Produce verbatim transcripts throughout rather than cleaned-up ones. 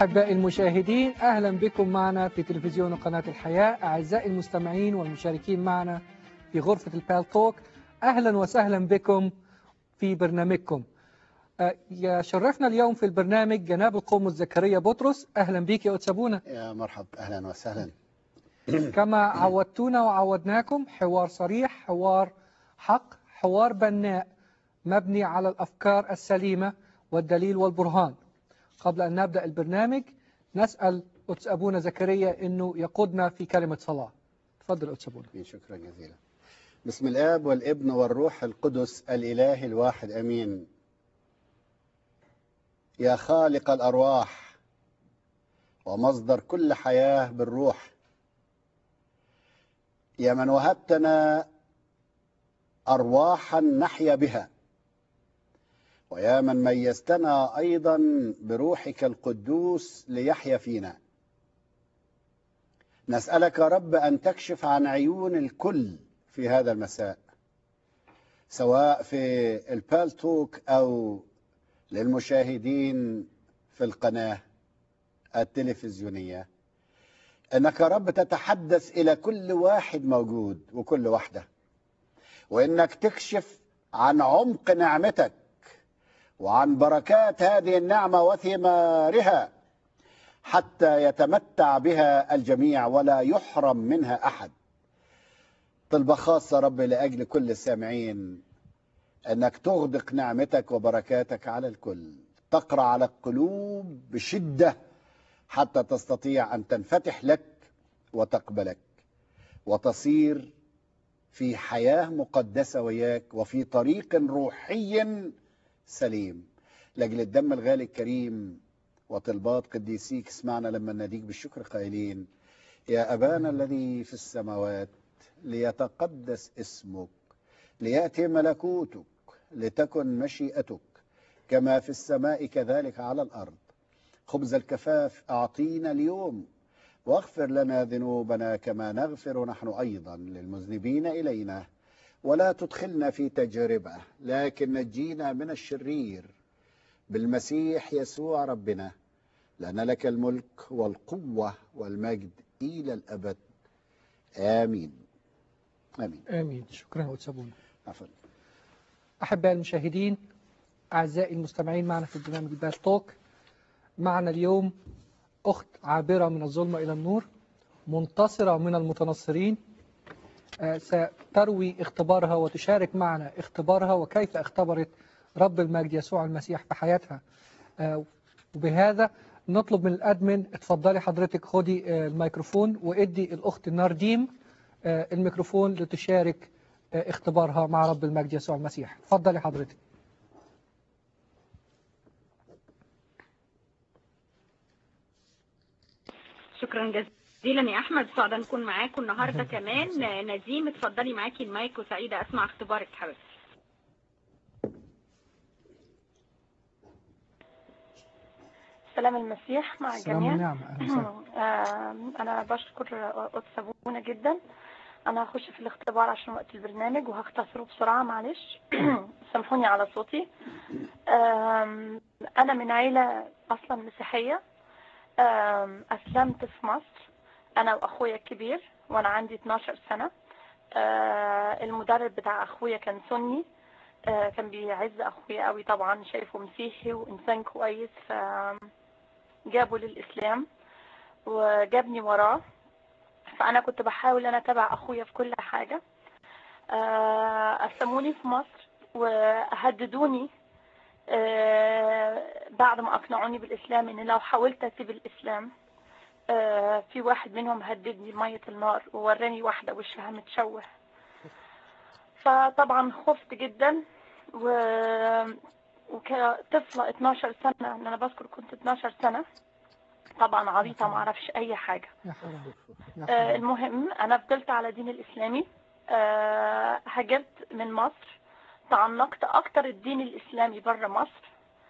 أحبائي المشاهدين، أهلا بكم معنا في تلفزيون قناة الحياة. أعزائي المستمعين والمشاركين معنا في غرفة البال توك، أهلا وسهلا بكم في برنامجكم. يشرفنا اليوم في البرنامج جناب القومس زكريا بطرس. أهلا بك يا أتسابونا. يا مرحب، أهلا وسهلا. كما عودتونا وعودناكم، حوار صريح، حوار حق، حوار بناء مبني على الأفكار السليمة والدليل والبرهان. قبل أن نبدأ البرنامج نسأل قدس أبونا زكريا أنه يقودنا في كلمة صلاة. تفضل قدس أبونا. شكرا جزيلا. بسم الآب والابن والروح القدس الإله الواحد أمين. يا خالق الأرواح ومصدر كل حياة بالروح، يا من وهبتنا أرواحا نحيا بها، ويا من ميزتنا أيضا بروحك القدوس ليحيا فينا. نسألك يا رب أن تكشف عن عيون الكل في هذا المساء، سواء في البال توك أو للمشاهدين في القناة التلفزيونية، أنك يا رب تتحدث إلى كل واحد موجود وكل واحدة، وأنك تكشف عن عمق نعمتك وعن بركات هذه النعمة وثمارها حتى يتمتع بها الجميع ولا يحرم منها أحد. طلبة خاصة رب لأجل كل السامعين، أنك تغدق نعمتك وبركاتك على الكل، تقرأ على القلوب بشدة حتى تستطيع أن تنفتح لك وتقبلك وتصير في حياة مقدسة وياك وفي طريق روحي سليم. لأجل الدم الغالي الكريم وطلبات قديسيك اسمعنا لما نديك بالشكر قائلين: يا أبانا الذي في السماوات، ليتقدس اسمك، ليأتي ملكوتك، لتكن مشيئتك كما في السماء كذلك على الأرض. خبز الكفاف أعطينا اليوم، واغفر لنا ذنوبنا كما نغفر نحن أيضا للمذنبين إلينا، ولا تدخلنا في تجربة لكن نجينا من الشرير، بالمسيح يسوع ربنا، لأن لك الملك والقوة والمجد إلى الأبد. آمين آمين آمين. شكرا قدس أبونا. عفوا. أحبائي المشاهدين، أعزائي المستمعين معنا في برنامج البال توك، معنا اليوم أخت عابرة من الظلمة إلى النور، منتصرة من المتنصرين. آه، ستروي اختبارها وتشارك معنا اختبارها وكيف اختبرت رب المجد يسوع المسيح في حياتها. آه، وبهذا نطلب من الأدمن، اتفضلي حضرتك خدي آه، الميكروفون وادي الأخت نارديم آه، الميكروفون لتشارك آه، اختبارها مع رب المجد يسوع المسيح. اتفضلي حضرتك. شكرا جزيلا يا احمد، سعيده نكون معاكم النهارده كمان. نزيم اتفضلي معاكي المايك، وسعيده اسمع اختبارك حبيبتي. سلام المسيح مع الجميع. سلام النعمة. أهلا. انا بشكر قدس ابونا جدا. انا هخش في الاختبار عشان وقت البرنامج وهختصره بسرعه، معلش. سامحوني على صوتي. انا من عيله اصلا مسيحيه. أسلمت في مصر أنا وأخويا الكبير وأنا عندي اتناشر سنة. المدرب بتاع أخويا كان سني، كان بيعز أخويا قوي طبعا، شايفه مسيحي وإنسان كويس، فجابه للإسلام وجابني وراه. فأنا كنت بحاول أنا أتابع أخويا في كل حاجة. أسلموني في مصر وهددوني بعد ما أقنعوني بالإسلام إن لو حاولت أسيب الإسلام، في واحد منهم هددني بمية النار ووراني واحدة وشها متشوه. فطبعا خفت جدا، و... وكطفلة اتناشر سنة، أنا بذكر كنت اتناشر سنة، طبعا عبيطة ما اعرفش أي حاجة. المهم أنا فضلت على دين الإسلامي. هاجرت من مصر، تعمقت أكتر الدين الإسلامي برا مصر.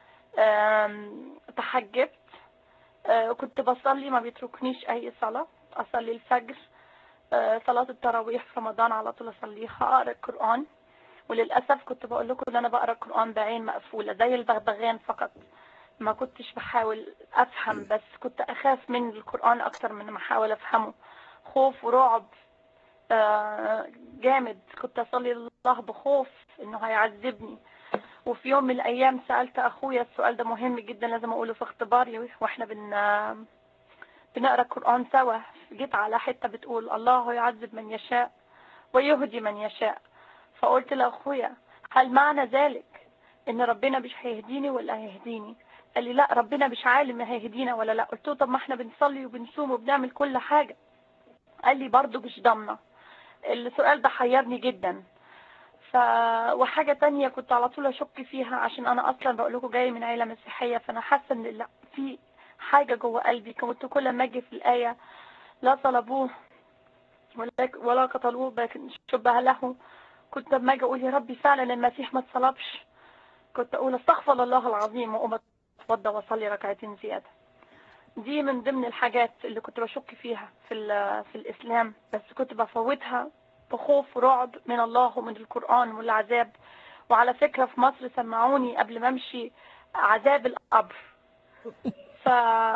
تحجبت، كنت بصلي ما بيتركنيش أي صلاة، أصلي الفجر، صلاة التراويح في رمضان على طول أصليها، أقرأ القرآن. وللأسف كنت بقول لكم إن أنا بقرأ القرآن بعين مقفولة زي البغبغان فقط، ما كنتش بحاول افهم، بس كنت اخاف من القرآن اكتر من ما احاول افهمه. خوف ورعب آه، جامد. كنت اصلي الله بخوف انه هيعذبني. وفي يوم من الايام سألت اخويا السؤال ده مهم جدا لازم اقوله في اختباري واحنا بن بنقرا القرآن سوا. جيت على حتة بتقول الله يعذب من يشاء ويهدي من يشاء. فقلت لاخويا هل معنى ذلك ان ربنا مش هيهديني ولا هيهديني؟ قال لي لا، ربنا مش عالم هيهدينا ولا لا. قلت له طب ما احنا بنصلي وبنصوم وبنعمل كل حاجة. قال لي برضو مش ضامنه. السؤال ده حيرني جدا. ف وحاجة تانية كنت على طول اشك فيها، عشان انا اصلا بقول لكم جاي من عيلة مسيحية، فانا حاسة ان لا، في حاجة جوه قلبي. كنت كل ما اجي في الآية لا طلبوه ولا ولا قتلوه لكن شبه له، كنت لما اجي اقول يا ربي فعلا المسيح ما اتصلبش، كنت اقول استغفر الله العظيم واقوم اتوضى واصلي ركعتين زيادة. دي من ضمن الحاجات اللي كنت بشك فيها في في الإسلام، بس كنت بفوتها بخوف ورعب من الله ومن القرآن والعذاب. وعلى فكرة في مصر سمعوني قبل ما امشي عذاب القبر، ف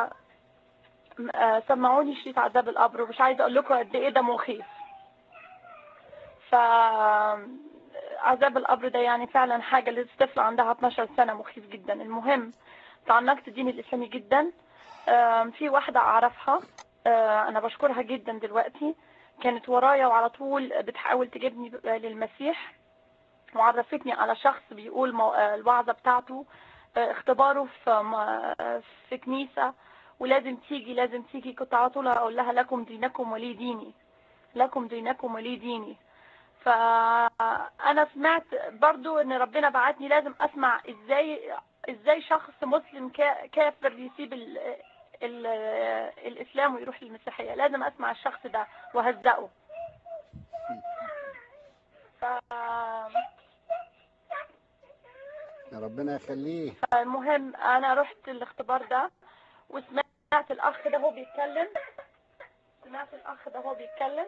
سمعوني شريط عذاب القبر، ومش عايزه اقول لكم قد ايه ده مخيف. ف عذاب القبر ده يعني فعلا حاجه للطفل عندها اتناشر سنه مخيف جدا. المهم تعمقت الدين الاسلامي جدا. في واحده اعرفها انا بشكرها جدا دلوقتي، كانت ورايا وعلى طول بتحاول تجيبني للمسيح، وعرفتني على شخص بيقول الوعظه بتاعته اختباره في في كنيسه ولازم تيجي لازم تيجي. كنت على طول اقول لها لكم دينكم ولي ديني، لكم دينكم ولي ديني. فانا سمعت برضو ان ربنا بعتني لازم اسمع ازاي ازاي شخص مسلم كافر يسيب ال ال الاسلام ويروح للمسيحيه. لازم اسمع الشخص ده وهزقه. ف ربنا يخليه. المهم انا رحت الاختبار ده وسمعت الاخ ده هو بيتكلم سمعت الاخ ده هو بيتكلم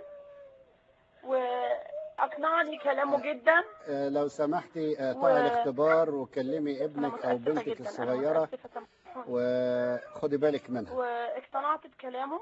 واقنعني كلامه جدا. لو سمحتي طلعي و... الاختبار وكلمي ابنك او بنتك جداً. الصغيره وخدي بالك منها. واقتنعت بكلامه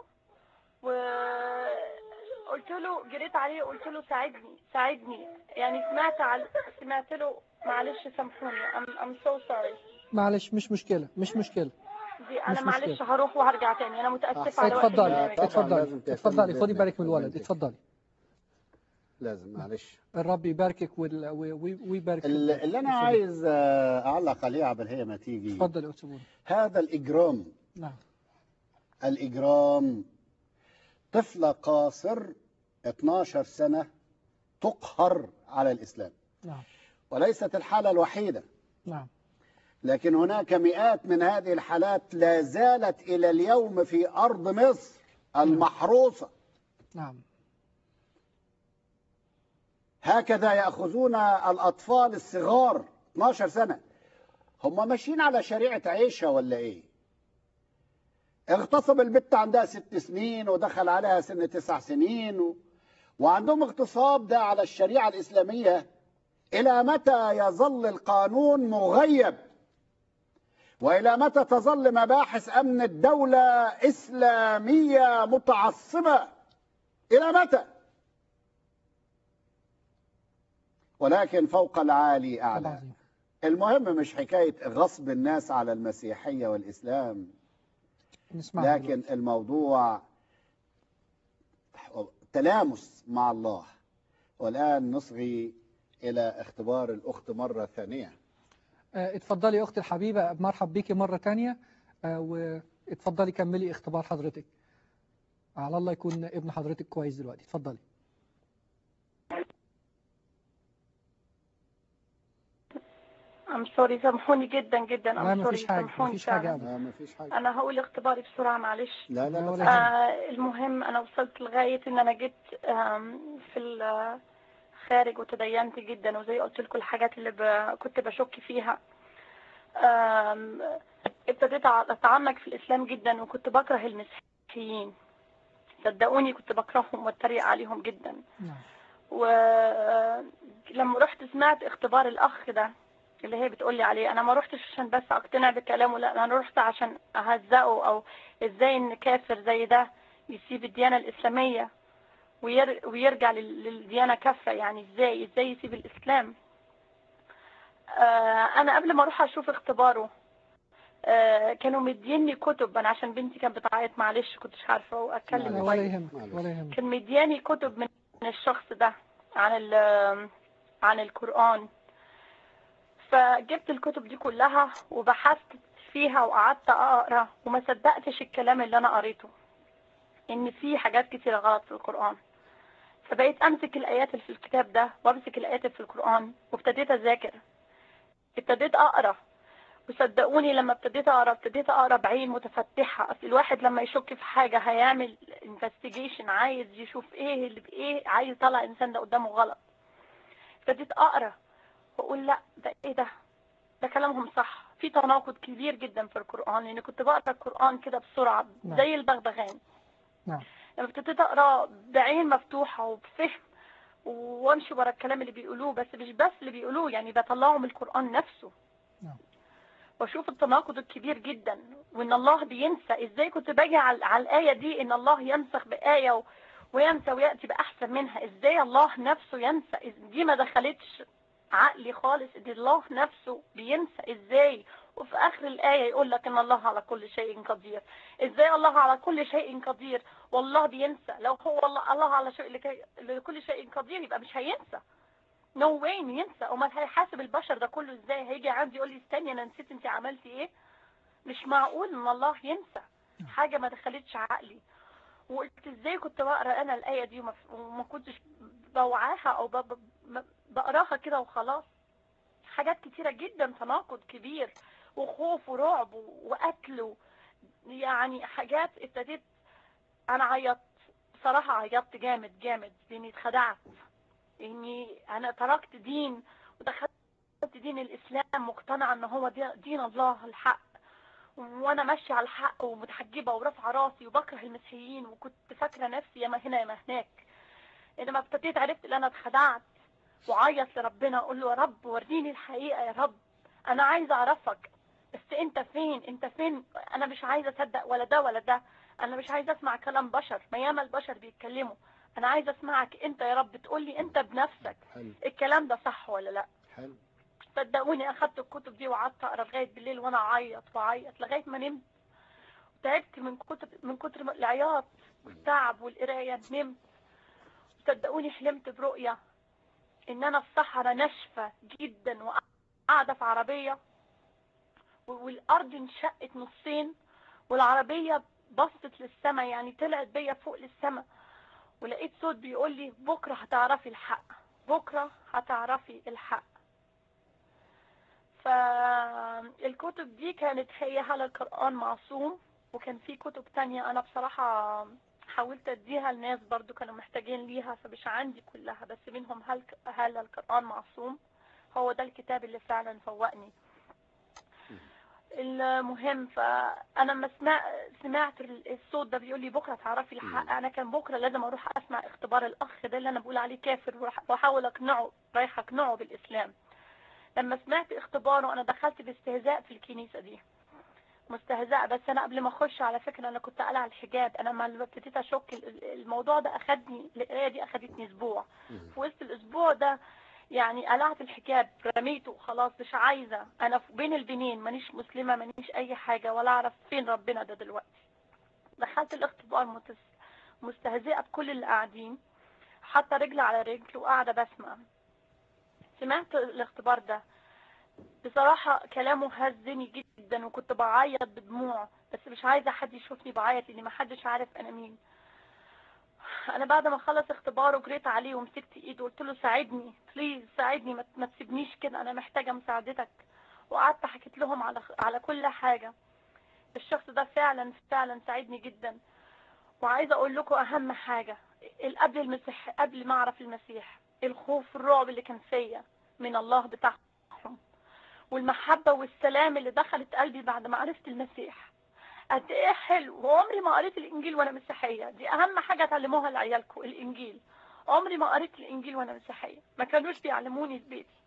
وقلت له، جريت عليه وقلت له ساعدني ساعدني يعني. سمعت على... سمعت له معلش سامحوني I'm, I'm so sorry. معلش مش مشكله مش مشكله دي انا معلش هروح وهرجع تاني. انا متاسفه على وقت اتفضلي البرنامج. اتفضلي اتفضلي خدي بالك من الولد. اتفضلي. لازم معلش. الرب يباركك ويبارك اللي, اللي انا عايز اعلق عليه قبل هي ما تيجي. اتفضل يا استاذ. هذا الاجرام. نعم. الاجرام. طفله قاصر اتناشر سنه تقهر على الاسلام. نعم. وليست الحاله الوحيده. نعم. لكن هناك مئات من هذه الحالات لا زالت إلى اليوم في أرض مصر المحروسة. نعم. هكذا يأخذون الأطفال الصغار اتناشر سنة. هم ماشيين على شريعة عيشة ولا إيه؟ اغتصب البت عندها ست سنين ودخل عليها سن تسع سنين و... وعندهم اغتصاب ده على الشريعة الإسلامية. إلى متى يظل القانون مغيب؟ وإلى متى تظل مباحث أمن الدولة إسلامية متعصبة؟ إلى متى؟ ولكن فوق العالي أعلى. المهم مش حكاية غصب الناس على المسيحية والإسلام، لكن الموضوع تلامس مع الله. والآن نصغي إلى اختبار الأخت مرة ثانية. اتفضلي أختي الحبيبة، مرحب بيكي مرة تانية، واتفضلي كملي اختبار حضرتك. على الله يكون ابن حضرتك كويس دلوقتي. اتفضلي. I'm sorry سامحوني جدا جدا. لا I'm مفيش sorry حاجة سامحوني مفيش حاجة لا مفيش حاجة. أنا هقول اختباري بسرعة معلش. لا لا ولا آه المهم أنا وصلت لغاية إن أنا جيت في الخارج وتدينت جدا، وزي قلت لكم الحاجات اللي ب... كنت بشك فيها. ابتديت أتعمق في الإسلام جدا، وكنت بكره المسيحيين. صدقوني كنت بكرههم واتريق عليهم جدا. ولما رحت سمعت اختبار الأخ ده اللي هي بتقولي عليه. انا ما روحتش عشان بس اقتنع بكلامه، لا انا رحت عشان اهزقه، او ازاي ان كافر زي ده يسيب الديانة الاسلامية وير... ويرجع لل... للديانة كافرة. يعني ازاي ازاي يسيب الاسلام؟ آه انا قبل ما اروح اشوف اختباره آه كانوا مديني كتب. انا عشان بنتي كانت بتعيط معلش كنتش عارفة لا واتكلم ولا كويس. يهمك ولا يهمك. كان مدياني كتب من الشخص ده عن ال... عن القرآن. فجبت الكتب دي كلها وبحثت فيها وقعدت اقرا، وما صدقتش الكلام اللي انا قريته ان في حاجات كتيرة غلط في القرآن. فبقيت امسك الايات اللي في الكتاب ده وامسك الايات اللي في القرآن وابتديت اذاكر، ابتديت اقرا. وصدقوني لما ابتديت اقرا ابتديت اقرا بعين متفتحة. اصل الواحد لما يشك في حاجة هيعمل انفستيجيشن، عايز يشوف ايه اللي بايه، عايز يطلع الانسان ده قدامه غلط. ابتديت اقرا واقول لا ده ايه ده ده كلامهم صح، في تناقض كبير جدا في القرآن. لأن كنت بقرأ القرآن كده بسرعة نعم. زي البغبغان. نعم. لما ابتديت أقرأ بعين مفتوحة وبفهم وامشي ورا الكلام اللي بيقولوه، بس مش بس اللي بيقولوه، يعني بطلعه من القرآن نفسه. نعم. واشوف التناقض الكبير جدا، وان الله بينسى. ازاي كنت باجي على, على الآية دي ان الله ينسخ بآية و... وينسى ويأتي بأحسن منها؟ ازاي الله نفسه ينسى؟ دي ما دخلتش عقلي خالص، ان الله نفسه بينسى ازاي؟ وفي اخر الآية يقول لك ان الله على كل شيء قدير. ازاي الله على كل شيء قدير والله بينسى؟ لو هو الله, الله على شيء لكي... لكل شيء قدير يبقى مش هينسى. نو no way ينسى. امال هيحاسب البشر ده كله ازاي؟ هيجي عندي يقول لي استني انا نسيت انت عملتي ايه؟ مش معقول ان الله ينسى. حاجة ما دخلتش عقلي. وقلت ازاي كنت بقرا انا الآية دي وما, وما كنتش بوعاها او ب... ب... بقراها كده وخلاص. حاجات كتيرة جدا، تناقض كبير وخوف ورعب وقتل. يعني حاجات ابتديت انا عيطت بصراحة، عيطت جامد جامد لاني اتخدعت. اني انا تركت دين ودخلت دين الاسلام مقتنعة ان هو دين الله الحق، وانا ماشية على الحق ومتحجبة ورافعة راسي وبكره المسيحيين، وكنت فاكرة نفسي يا ما هنا يا ما هناك. انما ابتديت عرفت ان انا اتخدعت وعيط لربنا اقول له يا رب وريني الحقيقة، يا رب انا عايزة اعرفك، بس انت فين انت فين؟ انا مش عايزة اصدق ولا ده ولا ده. انا مش عايزة اسمع كلام بشر، ما ياما البشر بيتكلموا. انا عايزة اسمعك انت يا رب تقولي انت بنفسك حلو. الكلام ده صح ولا لا. حلو. صدقوني اخدت الكتب دي وقعدت اقرا لغايه بالليل وانا اعيط واعيط لغايه ما نمت. تعبت من كتر من كتر العياط والتعب والقرايه، نمت. صدقوني حلمت برؤيه ان انا في صحراء ناشفه جدا وقاعده في عربيه، والارض انشقت نصين والعربيه بصت للسماء، يعني طلعت بيا فوق للسماء. ولقيت صوت بيقول لي بكره هتعرفي الحق، بكره هتعرفي الحق. فالكتب دي كانت هي هل القرآن معصوم، وكان في كتب تانية انا بصراحة حاولت اديها لناس برضو كانوا محتاجين ليها، فمش عندي كلها، بس منهم هل هل القرآن معصوم. هو ده الكتاب اللي فعلا فوقني. المهم فانا لما سمع سمعت الصوت ده بيقول لي بكره تعرفي الحق، انا كان بكره لازم اروح اسمع اختبار الاخ ده اللي انا بقول عليه كافر واحاول اقنعه، رايح اقنعه بالاسلام. لما سمعت اختباره انا دخلت باستهزاء في الكنيسة دي، مستهزأة. بس انا قبل ما اخش على فكرة انا كنت قلع الحجاب. انا لما ابتديت اشك الموضوع ده اخدني، القرايه دي اخدتني اسبوع. في وسط الاسبوع ده يعني قلعت الحجاب رميته خلاص، مش عايزة. انا بين البنين، مانيش مسلمة مانيش اي حاجة ولا اعرف فين ربنا ده دلوقتي. دخلت الاختبار مستهزئة بكل اللي قاعدين، حتى رجل على رجل وقاعدة بسمع. سمعت الاختبار ده بصراحة كلامه هزني جدا وكنت بعيط بدموع، بس مش عايزة حد يشوفني بعيط لأن ما حدش عارف أنا مين. أنا بعد ما خلص اختباره جريت عليه ومسكت إيده وقلت له ساعدني بليز، ساعدني ما تسيبنيش كده، أنا محتاجة مساعدتك. وقعدت حكيت لهم على على كل حاجة. الشخص ده فعلا فعلا ساعدني جدا. وعايزة أقول لكم أهم حاجة قبل المسيح، قبل ما أعرف المسيح، الخوف الرعب اللي كان فيا من الله بتاعهم، والمحبة والسلام اللي دخلت قلبي بعد ما عرفت المسيح. قد ايه حلو. وعمري ما قريت الانجيل وانا مسيحية، دي اهم حاجة تعلموها لعيالكم، الانجيل. عمري ما قريت الانجيل وانا مسيحية، ما كانوش بيعلموني في بيتي.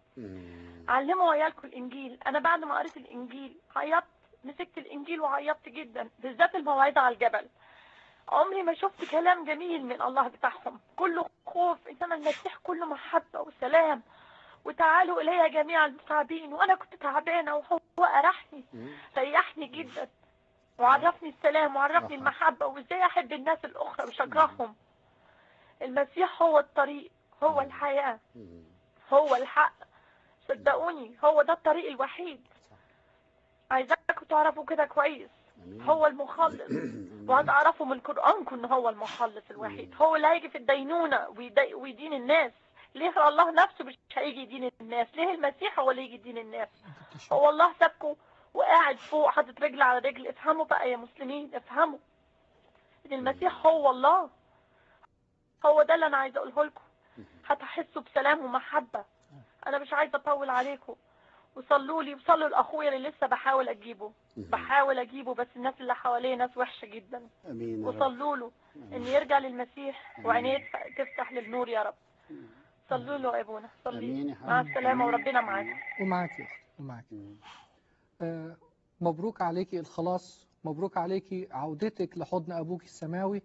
علموا عيالكم الانجيل. انا بعد ما قريت الانجيل عيطت، مسكت الانجيل وعيطت جدا، بالذات الموعظه على الجبل. عمري ما شفت كلام جميل من الله بتاعهم، كله خوف، انما المسيح كله محبه وسلام. وتعالوا الي جميع المتعبين، وانا كنت تعبانه وهو ارحني، ريحني جدا وعرفني السلام وعرفني المحبه وازاي احب الناس الاخرى مش اكرههم. المسيح هو الطريق، هو الحياه، هو الحق. صدقوني هو ده الطريق الوحيد. عايزاكم تعرفوا كده كويس. هو المخلص، وهتعرفوا من قرآنكم ان هو المخلص الوحيد. هو اللي هيجي في الدينونة ويدين الناس. ليه الله نفسه مش هيجي يدين الناس؟ ليه المسيح هو اللي يجي يدين الناس؟ هو الله سابكم وقاعد فوق حاطط رجل على رجل. افهموا بقى يا مسلمين، افهموا ان المسيح هو الله. هو ده اللي انا عايزه اقوله لكم. هتحسوا بسلام ومحبة. انا مش عايزه اطول عليكم، وصلوا لي وصلوا لاخويا اللي لسه بحاول اجيبه بحاول اجيبه بس الناس اللي حواليه ناس وحشه جدا. امين. وصلوا له ان يرجع للمسيح وعينيه تفتح للنور يا رب. صلوا له يا ابونا. صلي. مع السلامه وربنا معاكم. ومعاك يا اختي ومعاك. آه مبروك عليكي الخلاص، مبروك عليكي عودتك لحضن ابوك السماوي،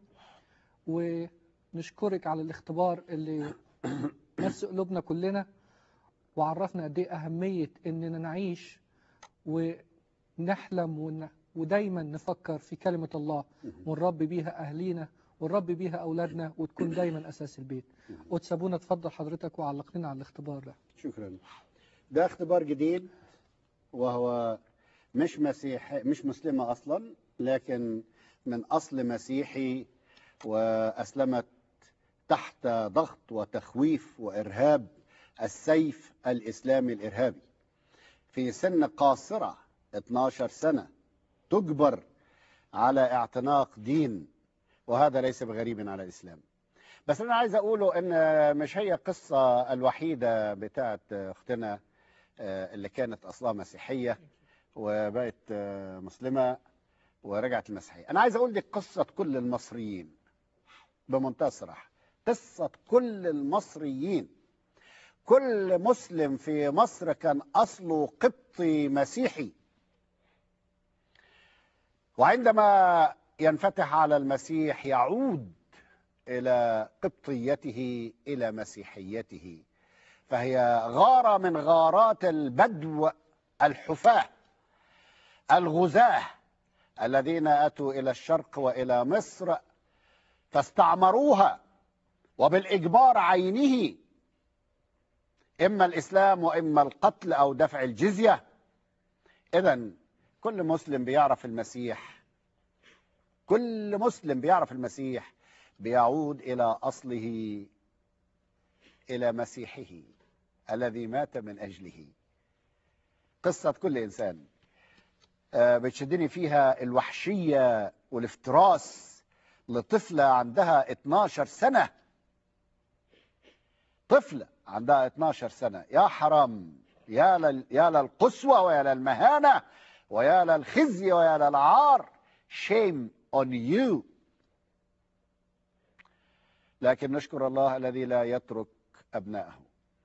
ونشكرك على الاختبار اللي مس قلوبنا كلنا وعرفنا قد ايه اهميه اننا نعيش ونحلم ون... ودايما نفكر في كلمه الله ونربي بيها اهلينا ونربي بيها اولادنا وتكون دايما اساس البيت. وتسابونا تفضل حضرتك وعلق لنا على الاختبار ده. شكرا. ده اختبار جديد، وهو مش مسيحي، مش مسلمه اصلا، لكن من اصل مسيحي، واسلمت تحت ضغط وتخويف وارهاب السيف الإسلامي الإرهابي. في سن قاصرة اثناشر سنة تجبر على اعتناق دين، وهذا ليس بغريب على الإسلام. بس أنا عايز أقوله أن مش هي القصة الوحيدة بتاعت أختنا اللي كانت أصلها مسيحية وبقت مسلمة ورجعت المسيحية. أنا عايز أقول لك قصة كل المصريين بمنتهى الصراحة، قصة كل المصريين. كل مسلم في مصر كان أصله قبطي مسيحي، وعندما ينفتح على المسيح يعود إلى قبطيته إلى مسيحيته. فهي غارة من غارات البدو الحفاة الغزاة الذين أتوا إلى الشرق وإلى مصر فاستعمروها وبالإجبار عينه، إما الإسلام وإما القتل أو دفع الجزية. إذن كل مسلم بيعرف المسيح، كل مسلم بيعرف المسيح بيعود إلى أصله، إلى مسيحه الذي مات من أجله. قصة كل إنسان بتشدني فيها الوحشية والافتراس لطفلة عندها اثناشر سنة، طفلة عندها اثناشر سنة. يا حرام، يا لل... يا للقسوة ويا للمهانة ويا للخزي ويا للعار. shame on you. لكن نشكر الله الذي لا يترك أبنائه،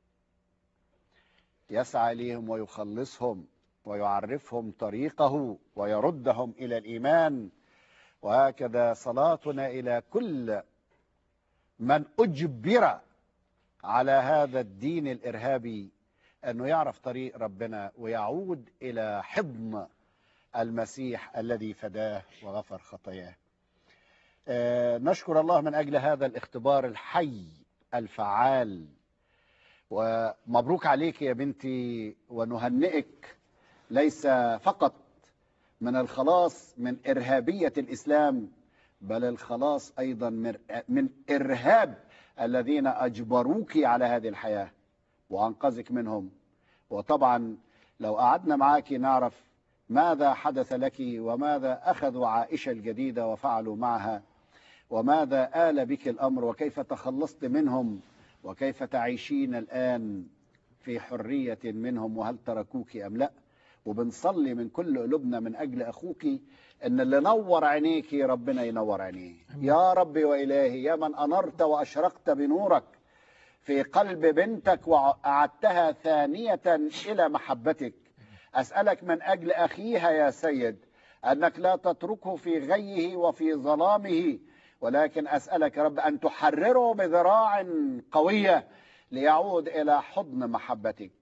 يسعى إليهم ويخلصهم ويعرفهم طريقه ويردهم إلى الإيمان. وهكذا صلاتنا إلى كل من أجبر على هذا الدين الإرهابي أنه يعرف طريق ربنا ويعود إلى حضن المسيح الذي فداه وغفر خطاياه. آه نشكر الله من أجل هذا الاختبار الحي الفعال. ومبروك عليك يا بنتي، ونهنئك ليس فقط من الخلاص من إرهابية الإسلام، بل الخلاص أيضا من إرهاب الذين أجبروك على هذه الحياة وأنقذك منهم. وطبعا لو قعدنا معاك نعرف ماذا حدث لك وماذا أخذوا عائشة الجديدة وفعلوا معها، وماذا آل بك الأمر وكيف تخلصت منهم وكيف تعيشين الآن في حرية منهم، وهل تركوك أم لا. وبنصلي من كل قلوبنا من أجل أخوك إن اللي نور عينيك ربنا ينور عينيه يا ربي وإلهي، يا من أنرت وأشرقت بنورك في قلب بنتك وأعدتها ثانية إلى محبتك. أسألك من أجل أخيها يا سيد أنك لا تتركه في غيه وفي ظلامه، ولكن أسألك يا رب أن تحرره بذراع قوية ليعود إلى حضن محبتك.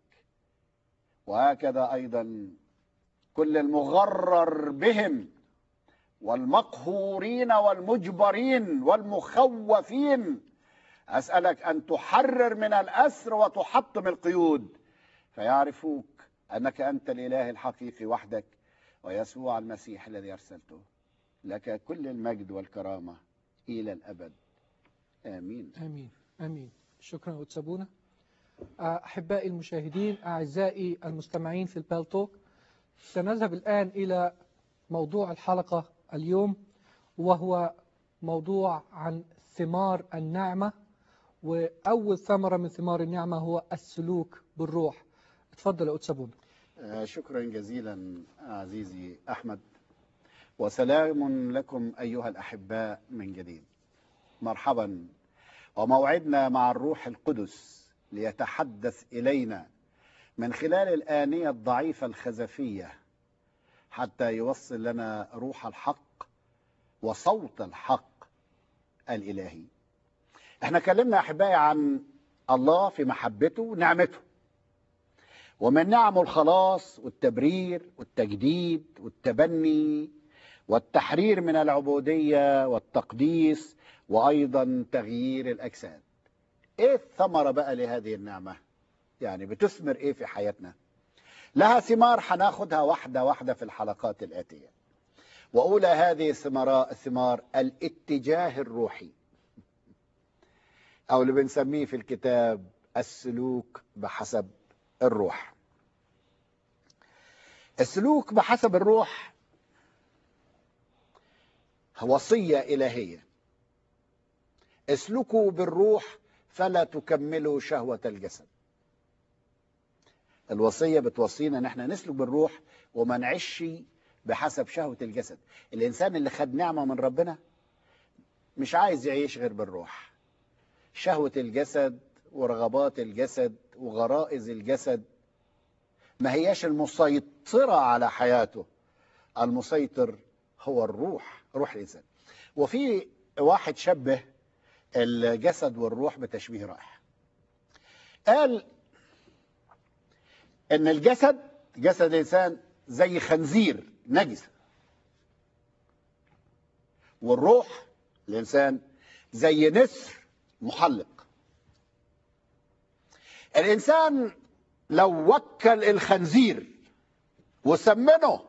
وهكذا أيضا كل المغرر بهم والمقهورين والمجبرين والمخوفين، أسألك أن تحرر من الأسر وتحطم القيود، فيعرفوك أنك أنت الإله الحقيقي وحدك ويسوع المسيح الذي أرسلته. لك كل المجد والكرامة إلى الأبد. آمين آمين آمين. شكرا وتسابونا. أحبائي المشاهدين، أعزائي المستمعين في البالتوك، سنذهب الآن إلى موضوع الحلقة اليوم، وهو موضوع عن ثمار النعمة. وأول ثمرة من ثمار النعمة هو السلوك بالروح. اتفضل يا أتسابونا. شكرا جزيلا عزيزي أحمد، وسلام لكم أيها الأحباء من جديد. مرحبا، وموعدنا مع الروح القدس ليتحدث إلينا من خلال الآنية الضعيفة الخزفية حتى يوصل لنا روح الحق وصوت الحق الإلهي. احنا كلمنا أحبائي عن الله في محبته ونعمته، ومن نعمه الخلاص والتبرير والتجديد والتبني والتحرير من العبودية والتقديس، وأيضا تغيير الأجساد. إيه الثمرة بقى لهذه النعمة؟ يعني بتثمر إيه في حياتنا؟ لها ثمار هناخدها واحدة واحدة في الحلقات الآتية. وأولى هذه الثمار الاتجاه الروحي، أو اللي بنسميه في الكتاب السلوك بحسب الروح. السلوك بحسب الروح وصية إلهية: اسلكوا بالروح فلا تكملوا شهوة الجسد. الوصية بتوصينا ان احنا نسلك بالروح وما نعيش بحسب شهوة الجسد. الانسان اللي خد نعمة من ربنا مش عايز يعيش غير بالروح. شهوة الجسد ورغبات الجسد وغرائز الجسد ما هياش المسيطرة على حياته. المسيطر هو الروح، روح الإنسان. وفي واحد شبه الجسد والروح بتشبيه رائع. قال ان الجسد، جسد الانسان زي خنزير نجس، والروح الانسان زي نسر محلق. الانسان لو وكل الخنزير وسمنه،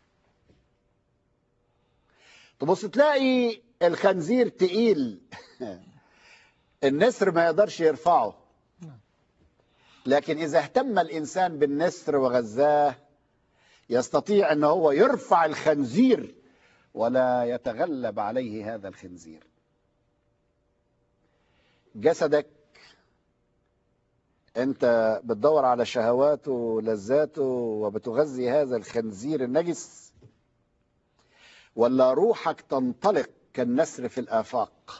تبص تلاقي الخنزير تقيل النسر ما يقدرش يرفعه. لكن إذا اهتم الإنسان بالنسر وغذاه يستطيع أنه هو يرفع الخنزير ولا يتغلب عليه هذا الخنزير. جسدك أنت بتدور على شهواته ولذاته وبتغذي هذا الخنزير النجس، ولا روحك تنطلق كالنسر في الآفاق؟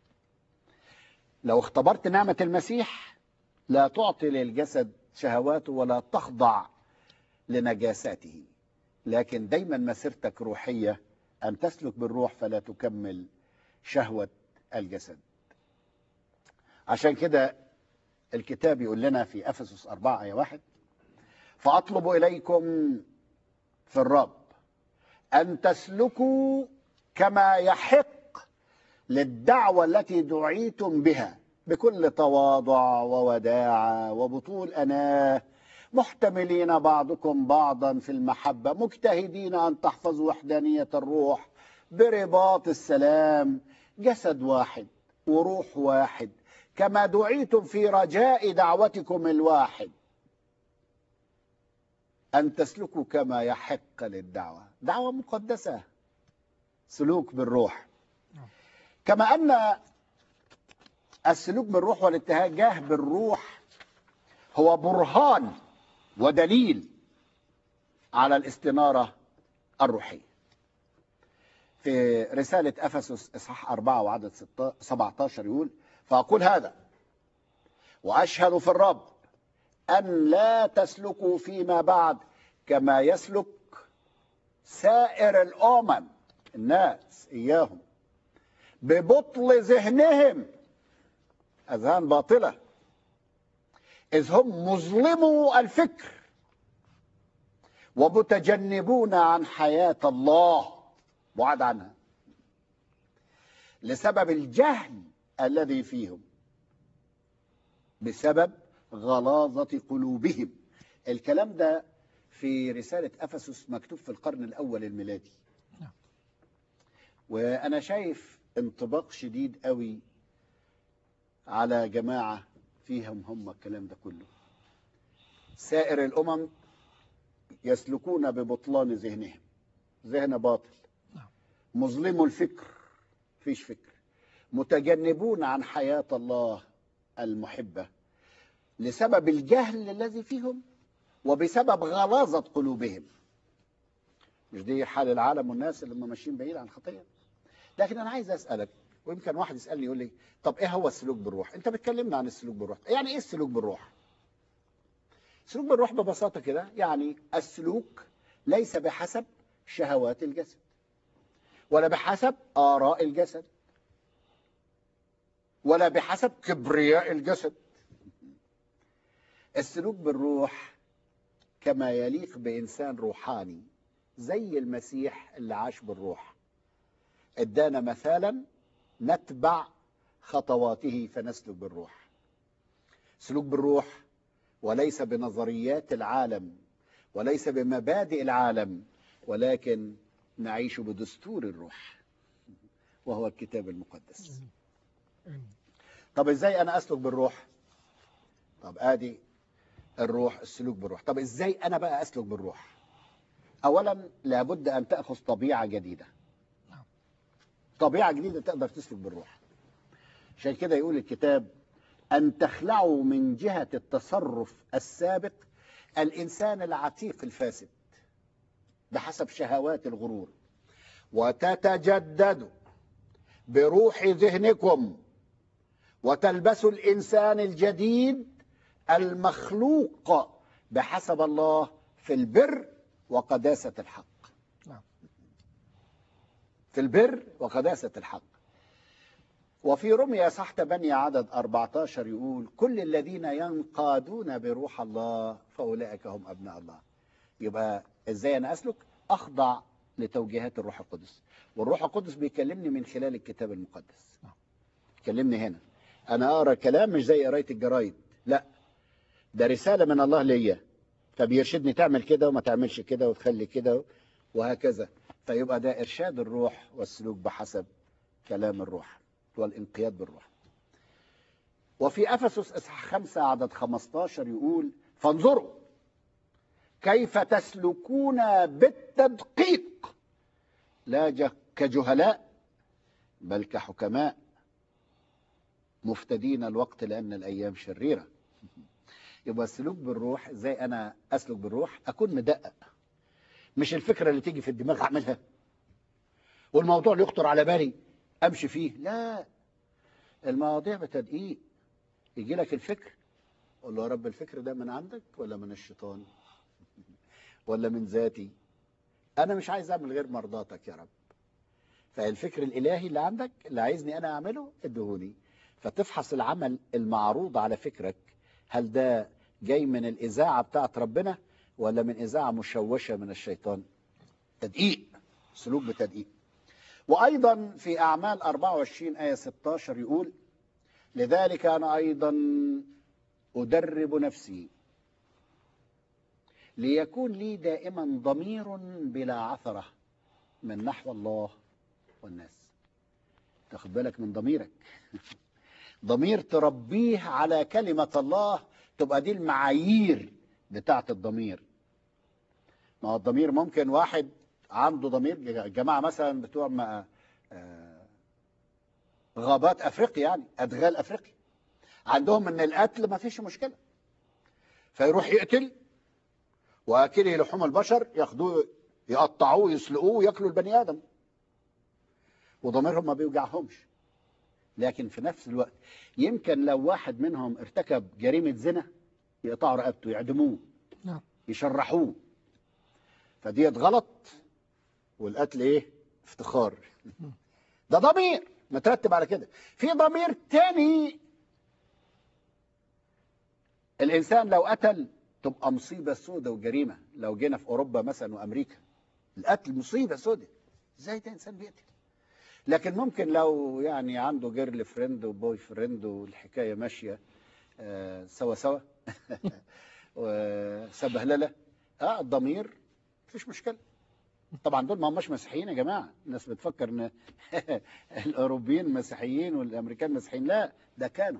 لو اختبرت نعمة المسيح لا تعطي للجسد شهواته ولا تخضع لنجاساته، لكن دايما مسيرتك روحية أن تسلك بالروح فلا تكمل شهوة الجسد. عشان كده الكتاب يقول لنا في أفسس أربعة آية واحد: فأطلب إليكم في الرب أن تسلكوا كما يحق للدعوة التي دعيتم بها، بكل تواضع ووداعة وبطول أناه، محتملين بعضكم بعضا في المحبة، مجتهدين أن تحفظوا وحدانية الروح برباط السلام، جسد واحد وروح واحد، كما دعيتم في رجاء دعوتكم الواحد، أن تسلكوا كما يحق للدعوة. دعوة مقدسة، سلوك بالروح. كما أن السلوك بالروح والاتجاه بالروح هو برهان ودليل على الاستنارة الروحية. في رسالة أفسس إصحاح أربعة وعدد سبعة عشر يقول: فأقول هذا وأشهد في الرب أن لا تسلكوا فيما بعد كما يسلك سائر الأمم، الناس إياهم، ببطل ذهنهم، أذهان باطلة، إذ هم مظلمو الفكر ومتجنبون عن حياة الله، بعد عنها لسبب الجهل الذي فيهم بسبب غلاظة قلوبهم. الكلام ده في رسالة أفسس مكتوب في القرن الأول الميلادي. وأنا شايف انطباق شديد قوي على جماعة فيهم هم الكلام ده كله. سائر الأمم يسلكون ببطلان ذهنهم، ذهن باطل، مظلم الفكر، فيش فكر، متجنبون عن حياة الله المحبة لسبب الجهل الذي فيهم وبسبب غلاظة قلوبهم. مش دي حال العالم والناس اللي هم ماشيين بعيد عن الخطية؟ لكن أنا عايز أسألك، ويمكن واحد يسألني يقول لي طب إيه هو السلوك بالروح؟ أنت بتكلمنا عن السلوك بالروح، يعني إيه السلوك بالروح؟ السلوك بالروح ببساطة كده يعني السلوك ليس بحسب شهوات الجسد ولا بحسب آراء الجسد ولا بحسب كبرياء الجسد. السلوك بالروح كما يليق بإنسان روحاني زي المسيح اللي عاش بالروح، ادانا مثالا نتبع خطواته فنسلك بالروح. سلوك بالروح وليس بنظريات العالم وليس بمبادئ العالم، ولكن نعيش بدستور الروح وهو الكتاب المقدس. طب ازاي انا اسلك بالروح؟ طب ادي الروح، السلوك بالروح. طب ازاي انا بقى اسلك بالروح؟ اولا لابد ان تاخذ طبيعه جديده، طبيعه جديده تقدر تسلك بالروح. عشان كده يقول الكتاب ان تخلعوا من جهه التصرف السابق الانسان العتيق الفاسد بحسب شهوات الغرور، وتتجددوا بروح ذهنكم وتلبسوا الإنسان الجديد المخلوق بحسب الله في البر وقداسة الحق. في البر وقداسة الحق. وفي رمية صح ثمانية عدد أربعة عشر يقول كل الذين ينقادون بروح الله فأولئك هم أبناء الله. يبقى إزاي أنا أسلك؟ أخضع لتوجيهات الروح القدس، والروح القدس بيكلمني من خلال الكتاب المقدس. كلمني هنا، أنا أقرأ كلام مش زي قراية الجرايد، لا، ده رسالة من الله ليا، فبيرشدني تعمل كده وما تعملش كده وتخلي كده وهكذا. فيبقى ده إرشاد الروح والسلوك بحسب كلام الروح والانقياد بالروح. وفي أفسس إصحاح خمسة عدد خمسة عشر يقول فانظروا كيف تسلكون بالتدقيق لا كجهلاء بل كحكماء مفتدين الوقت لأن الأيام شريرة. يبقى السلوك بالروح، ازاي أنا أسلك بالروح؟ أكون مدقق، مش الفكرة اللي تيجي في الدماغ أعملها والموضوع اللي يخطر على بالي أمشي فيه، لا، المواضيع بتدقيق. يجي لك الفكر قول له يا رب الفكر ده من عندك ولا من الشيطان ولا من ذاتي؟ أنا مش عايز أعمل غير مرضاتك يا رب، فالفكر الإلهي اللي عندك اللي عايزني أنا أعمله ادهوني. فتفحص العمل المعروض على فكرك، هل ده جاي من الإذاعة بتاعت ربنا ولا من إذاعة مشوشة من الشيطان؟ تدقيق، سلوك بتدقيق. وأيضا في أعمال أربعة وعشرين آية ستة عشر يقول لذلك أنا أيضا أدرب نفسي ليكون لي دائما ضمير بلا عثرة من نحو الله والناس. تاخد بالك من ضميرك ضمير تربيه على كلمة الله، تبقى دي المعايير بتاعت الضمير. ما هو الضمير ممكن واحد عنده ضمير، جماعة مثلا بتوع ما غابات أفريقيا، يعني أدغال أفريقيا، عندهم ان القتل ما فيش مشكلة، فيروح يقتل وأكله لحوم البشر ياخدوه يقطعوه يسلقوه وياكلوا البني آدم، وضميرهم ما بيوجعهمش. لكن في نفس الوقت يمكن لو واحد منهم ارتكب جريمة زنا يقطعوا رقبته، يعدموه، نعم. يشرحوه. فديت غلط، والقتل ايه؟ افتخار. ده ضمير مترتب على كده. في ضمير تاني، الانسان لو قتل تبقى مصيبه سودة وجريمه. لو جينا في اوروبا مثلا وامريكا، القتل مصيبه سودة. ازاي ده انسان بيقتل؟ لكن ممكن لو يعني عنده جيرل فريند وبوي فريند والحكايه ماشيه آه سوا سوا وسبهلله، اه الضمير مفيش مشكله. طبعا دول ما هماش مسيحيين يا جماعه. الناس بتفكر ان الاوروبيين مسيحيين والامريكان مسيحيين، لا، ده كانوا.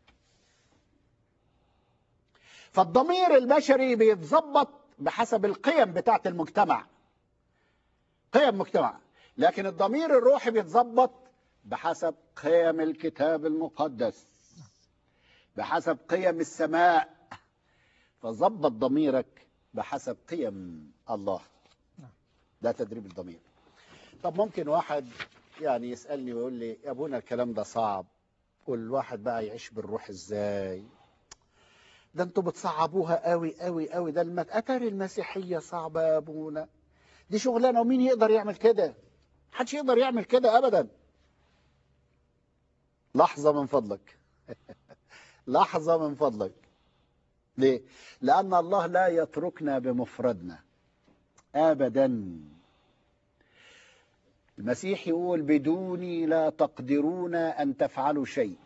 فالضمير البشري بيتظبط بحسب القيم بتاعت المجتمع، قيم مجتمع. لكن الضمير الروحي بيتظبط بحسب قيم الكتاب المقدس، بحسب قيم السماء. فظبط ضميرك بحسب قيم الله. ده تدريب الضمير. طب ممكن واحد يعني يسألني ويقول لي يا ابونا الكلام ده صعب، والواحد بقى يعيش بالروح ازاي؟ ده انتوا بتصعبوها قوي قوي قوي. ده اتاري المسيحية صعبة يا ابونا، دي شغلانة، ومين يقدر يعمل كده؟ محدش يقدر يعمل كده ابدا. لحظة من فضلك لحظة من فضلك. ليه؟ لأن الله لا يتركنا بمفردنا ابدا. المسيح يقول بدوني لا تقدرون أن تفعلوا شيء.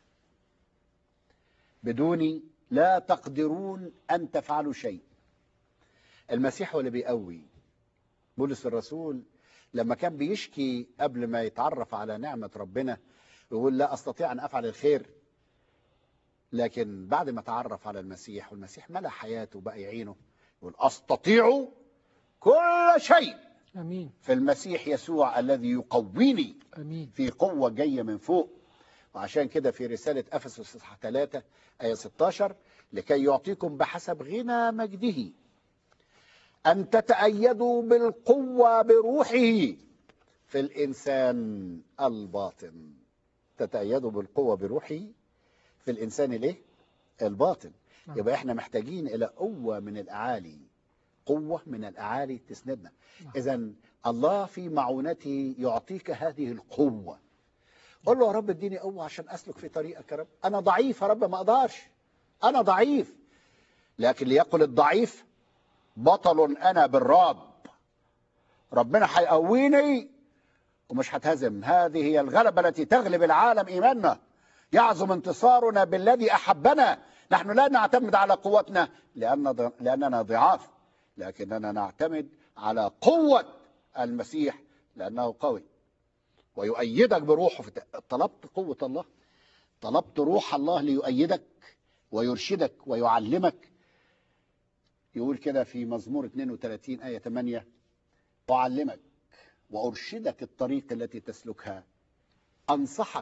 بدوني لا تقدرون أن تفعلوا شيء. المسيح هو اللي بيقوي. بولس الرسول لما كان بيشكي قبل ما يتعرف على نعمة ربنا يقول لا أستطيع أن أفعل الخير، لكن بعد ما تعرف على المسيح والمسيح ملأ حياته بقى يعينه يقول أستطيع كل شيء أمين. في المسيح يسوع الذي يقويني. أمين. في قوة جاية من فوق. وعشان كده في رسالة أفسس اصحاح ثلاثة آية ستة عشر لكي يعطيكم بحسب غنى مجده أن تتأيدوا بالقوة بروحه في الإنسان الباطن. تتأيدوا بالقوة بروحه في الإنسان الايه؟ الباطن. يبقى احنا محتاجين إلى قوة من الأعالي، قوة من الأعالي تسندنا. إذن الله في معونته يعطيك هذه القوة. قل له يا رب اديني قوة عشان أسلك في طريقك يا رب. أنا ضعيف يا رب، ما أقدرش، أنا ضعيف. لكن ليقل الضعيف بطل أنا بالرب. ربنا هيقويني ومش هتهزم. هذه هي الغلبة التي تغلب العالم. إيماننا يعظم انتصارنا بالذي أحبنا. نحن لا نعتمد على قوتنا لأن لأننا ضعاف، لكننا نعتمد على قوة المسيح لأنه قوي ويؤيدك بروحه. طلبت قوة الله، طلبت روح الله ليؤيدك ويرشدك ويعلمك. يقول كده في مزمور اثنين وثلاثين آية ثمانية أعلمك وأرشدك الطريق التي تسلكها، أنصحك،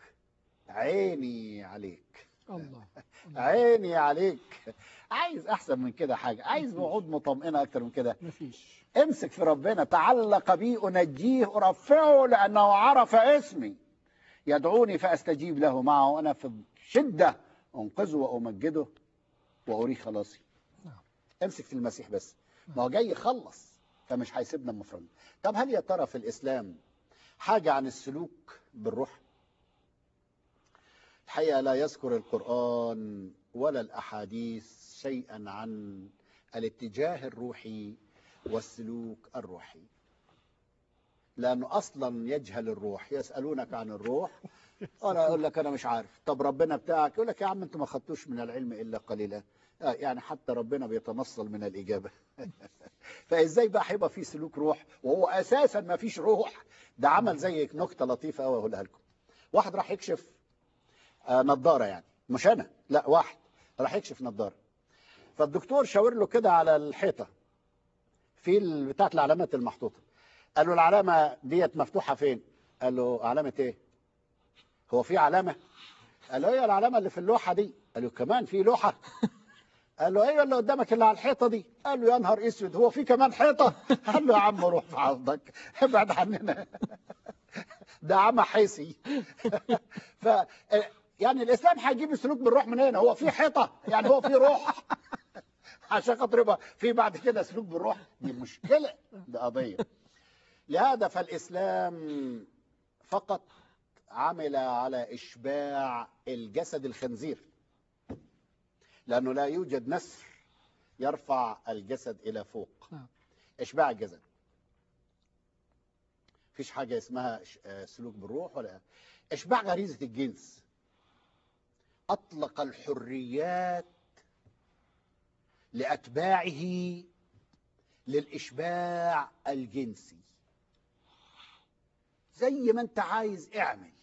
عيني عليك. الله. عيني عليك. عايز أحسن من كده حاجة؟ عايز وعود مطمئنة أكتر من كده؟ مفيش. امسك في ربنا. تعلق بي أنجيه أرفعه لأنه عرف اسمي. يدعوني فأستجيب له، معه أنا في شدة أنقذه وأمجده وأريه خلاصي. امسك في المسيح بس، ما هو جاي يخلص فمش هيسيبنا مفرد. طب هل يا ترى في الإسلام حاجة عن السلوك بالروح؟ الحقيقة لا يذكر القرآن ولا الأحاديث شيئا عن الاتجاه الروحي والسلوك الروحي، لأنه أصلا يجهل الروح. يسألونك عن الروح أنا أقول لك أنا مش عارف. طب ربنا بتاعك يقول لك يا عم أنتم ما خدتوش من العلم إلا قليلا. آه يعني حتى ربنا بيتنصل من الإجابة. فإزاي بقى هيبقى في سلوك روح وهو أساسا ما فيش روح؟ ده عمل زي نكتة لطيفة أوي أقولها لكم. واحد راح يكشف آه نظارة، يعني مش أنا، لا، واحد راح يكشف نظارة، فالدكتور شاور له كده على الحيطة في بتاعت العلامات المحطوطة. قال له العلامة ديت مفتوحة فين؟ قال له علامة ايه؟ هو في علامة؟ قال له هي العلامة اللي في اللوحة دي. قال له كمان في لوحة؟ قال له ايه اللي قدامك اللي على الحيطة دي؟ قال له يا نهار اسود، هو في كمان حيطة؟ قال له يا عم روح في عرضك، ابعد عننا. ده عمى حيسي. ف يعني الاسلام هيجيب السلوك بالروح من هنا؟ هو في حيطه يعني، هو في روح عشان خاطر يبقى في بعد كده سلوك بالروح؟ دي مشكله، دي قضيه. لهذا فالاسلام فقط عمل على اشباع الجسد الخنزير، لانه لا يوجد نسر يرفع الجسد الى فوق. اشباع الجسد، مفيش حاجه اسمها سلوك بالروح ولا اشباع غريزه الجنس. اطلق الحريات لاتباعه للاشباع الجنسي. زي ما انت عايز اعمل،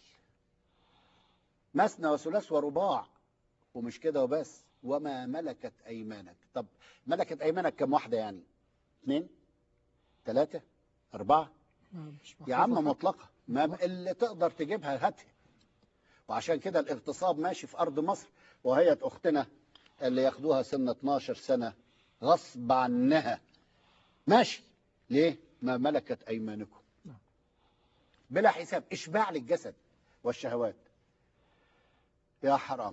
مثنى وثلاث ورباع. ومش كده وبس، وما ملكت ايمانك. طب ملكت ايمانك كم واحده يعني؟ اثنين، ثلاثه، اربعه؟ يا عم مطلقه، ما اللي تقدر تجيبها هاتها. وعشان كده الاغتصاب ماشي في ارض مصر، وهي اختنا اللي ياخدوها سن اتناشر سنه غصب عنها ماشي. ليه؟ ما ملكت ايمانكم. بلا حساب، اشباع للجسد والشهوات. يا حرام.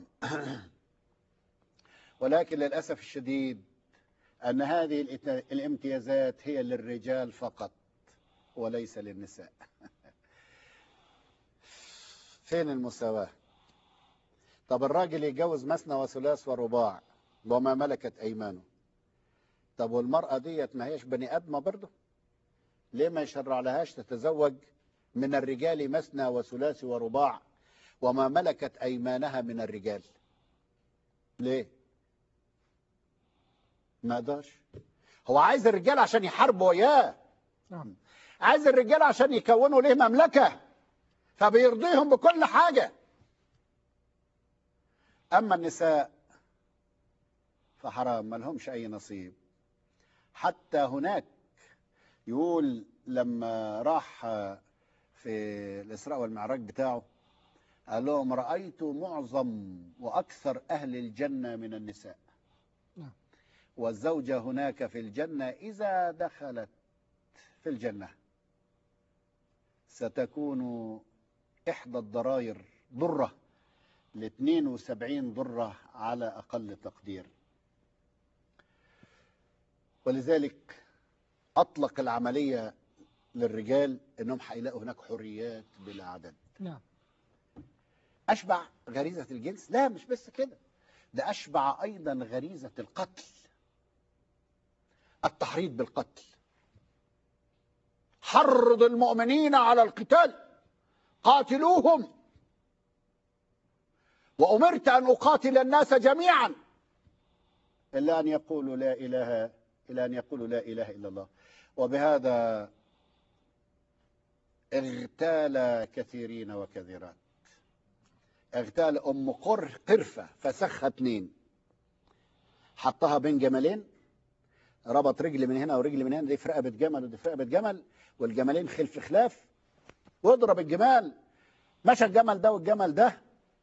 ولكن للاسف الشديد ان هذه الامتيازات هي للرجال فقط وليس للنساء. فين المساواة؟ طب الراجل يتجوز مثنى وثلاث ورباع وما ملكت ايمانه. طب والمرأة ديت ما هيش بني ادمة برضه؟ ليه ما يشرع لهاش تتزوج من الرجال مثنى وثلاث ورباع وما ملكت ايمانها من الرجال؟ ليه؟ ما قدرش. هو عايز الرجال عشان يحاربوا وياه، عايز الرجال عشان يكونوا ليه مملكة، فبيرضيهم بكل حاجة. أما النساء فحرام، ما لهمش أي نصيب. حتى هناك يقول لما راح في الإسراء والمعراج بتاعه قال لهم: رأيت معظم وأكثر أهل الجنة من النساء، والزوجة هناك في الجنة إذا دخلت في الجنة ستكون إحدى الضراير ضرة ل اثنين وسبعين ضرة على أقل تقدير. ولذلك أطلق العملية للرجال أنهم هيلاقوا هناك حريات بلا عدد. نعم. أشبع غريزة الجنس؟ لا، مش بس كده، ده أشبع أيضا غريزة القتل، التحريض بالقتل. حرض المؤمنين على القتال، قاتلوهم، وأمرت أن أقاتل الناس جميعا إلا أن يقولوا لا إله إلا أن يقولوا لا إله إلا الله. وبهذا اغتال كثيرين وكثيرات. اغتال أم قر قرفة فسخها اتنين، حطها بين جملين، ربط رجل من هنا ورجل من هنا، دي في رقبة جمل ودي في رقبة جمل، والجملين خلف خلاف، واضرب الجمال. مشى الجمل ده والجمل ده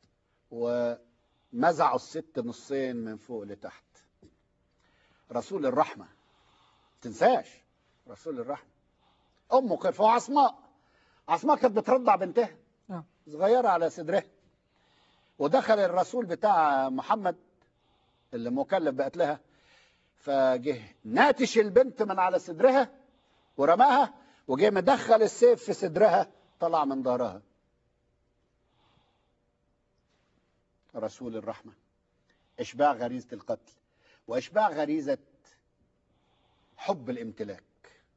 ومزعوا الست نصين من فوق لتحت. رسول الرحمة، تنساش رسول الرحمة. أم قرفة وعصماء، عصماء كانت بترضع بنتها صغيرة على صدرها، ودخل الرسول بتاع محمد اللي مكلف بقتلها، فجه ناتش البنت من على صدرها ورماها، وجه مدخل السيف في صدرها طلع من ظهرها. رسول الرحمة. إشباع غريزة القتل، وإشباع غريزة حب الامتلاك.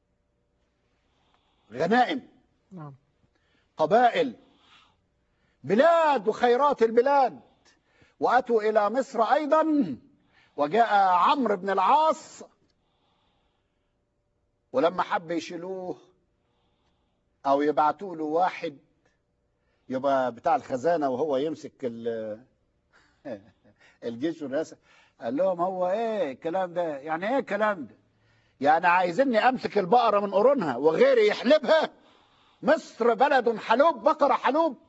غنائم، قبائل، بلاد وخيرات البلاد. وأتوا إلى مصر أيضا، وجاء عمرو بن العاص، ولما حب يشيلوه أو يبعتوا له واحد يبقى بتاع الخزانة وهو يمسك الجيش والرئاسة، قال لهم: هو ايه الكلام ده؟ يعني ايه الكلام ده؟ يعني عايزيني امسك البقرة من قرونها وغيري يحلبها؟ مصر بلد حلوب، بقرة حلوب.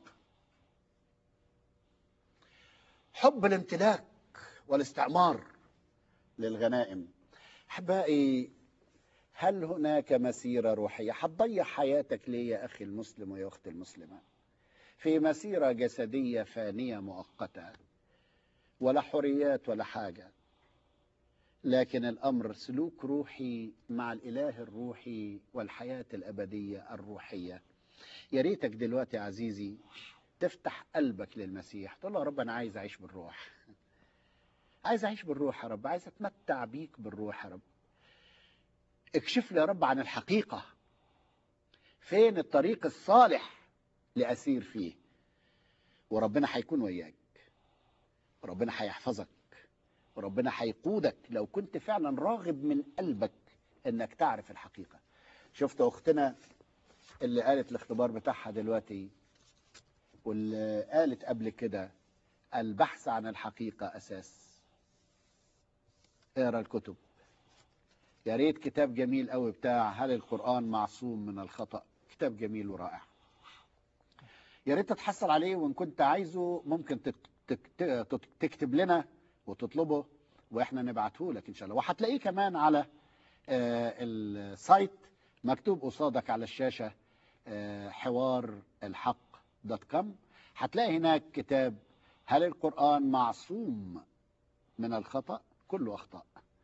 حب الامتلاك والاستعمار للغنائم. احبائي، هل هناك مسيرة روحية؟ هتضيع حياتك ليه يا أخي المسلم ويا أختي المسلمة في مسيرة جسدية فانية مؤقتة، ولا حريات ولا حاجة، لكن الأمر سلوك روحي مع الإله الروحي والحياة الأبدية الروحية. يا ريتك دلوقتي عزيزي تفتح قلبك للمسيح، تقول له يا رب أنا عايز أعيش بالروح، عايز أعيش بالروح يا رب، عايز أتمتع بيك بالروح يا رب، اكشف لي يا رب عن الحقيقة، فين الطريق الصالح لأسير فيه. وربنا هيكون وياك، وربنا هيحفظك، وربنا هيقودك لو كنت فعلا راغب من قلبك انك تعرف الحقيقة. شفت اختنا اللي قالت الاختبار بتاعها دلوقتي، واللي قالت قبل كده البحث عن الحقيقة اساس. اقرا الكتب، يا ريت كتاب جميل قوي بتاع هل القرآن معصوم من الخطأ، كتاب جميل ورائع، يا ريت تتحصل عليه، وان كنت عايزه ممكن تكتب لنا وتطلبه واحنا نبعته لك ان شاء الله. وهتلاقيه كمان على السايت مكتوب قصادك على الشاشة حوار الحق دوت كوم، هتلاقي هناك كتاب هل القرآن معصوم من الخطأ، كله أخطاء.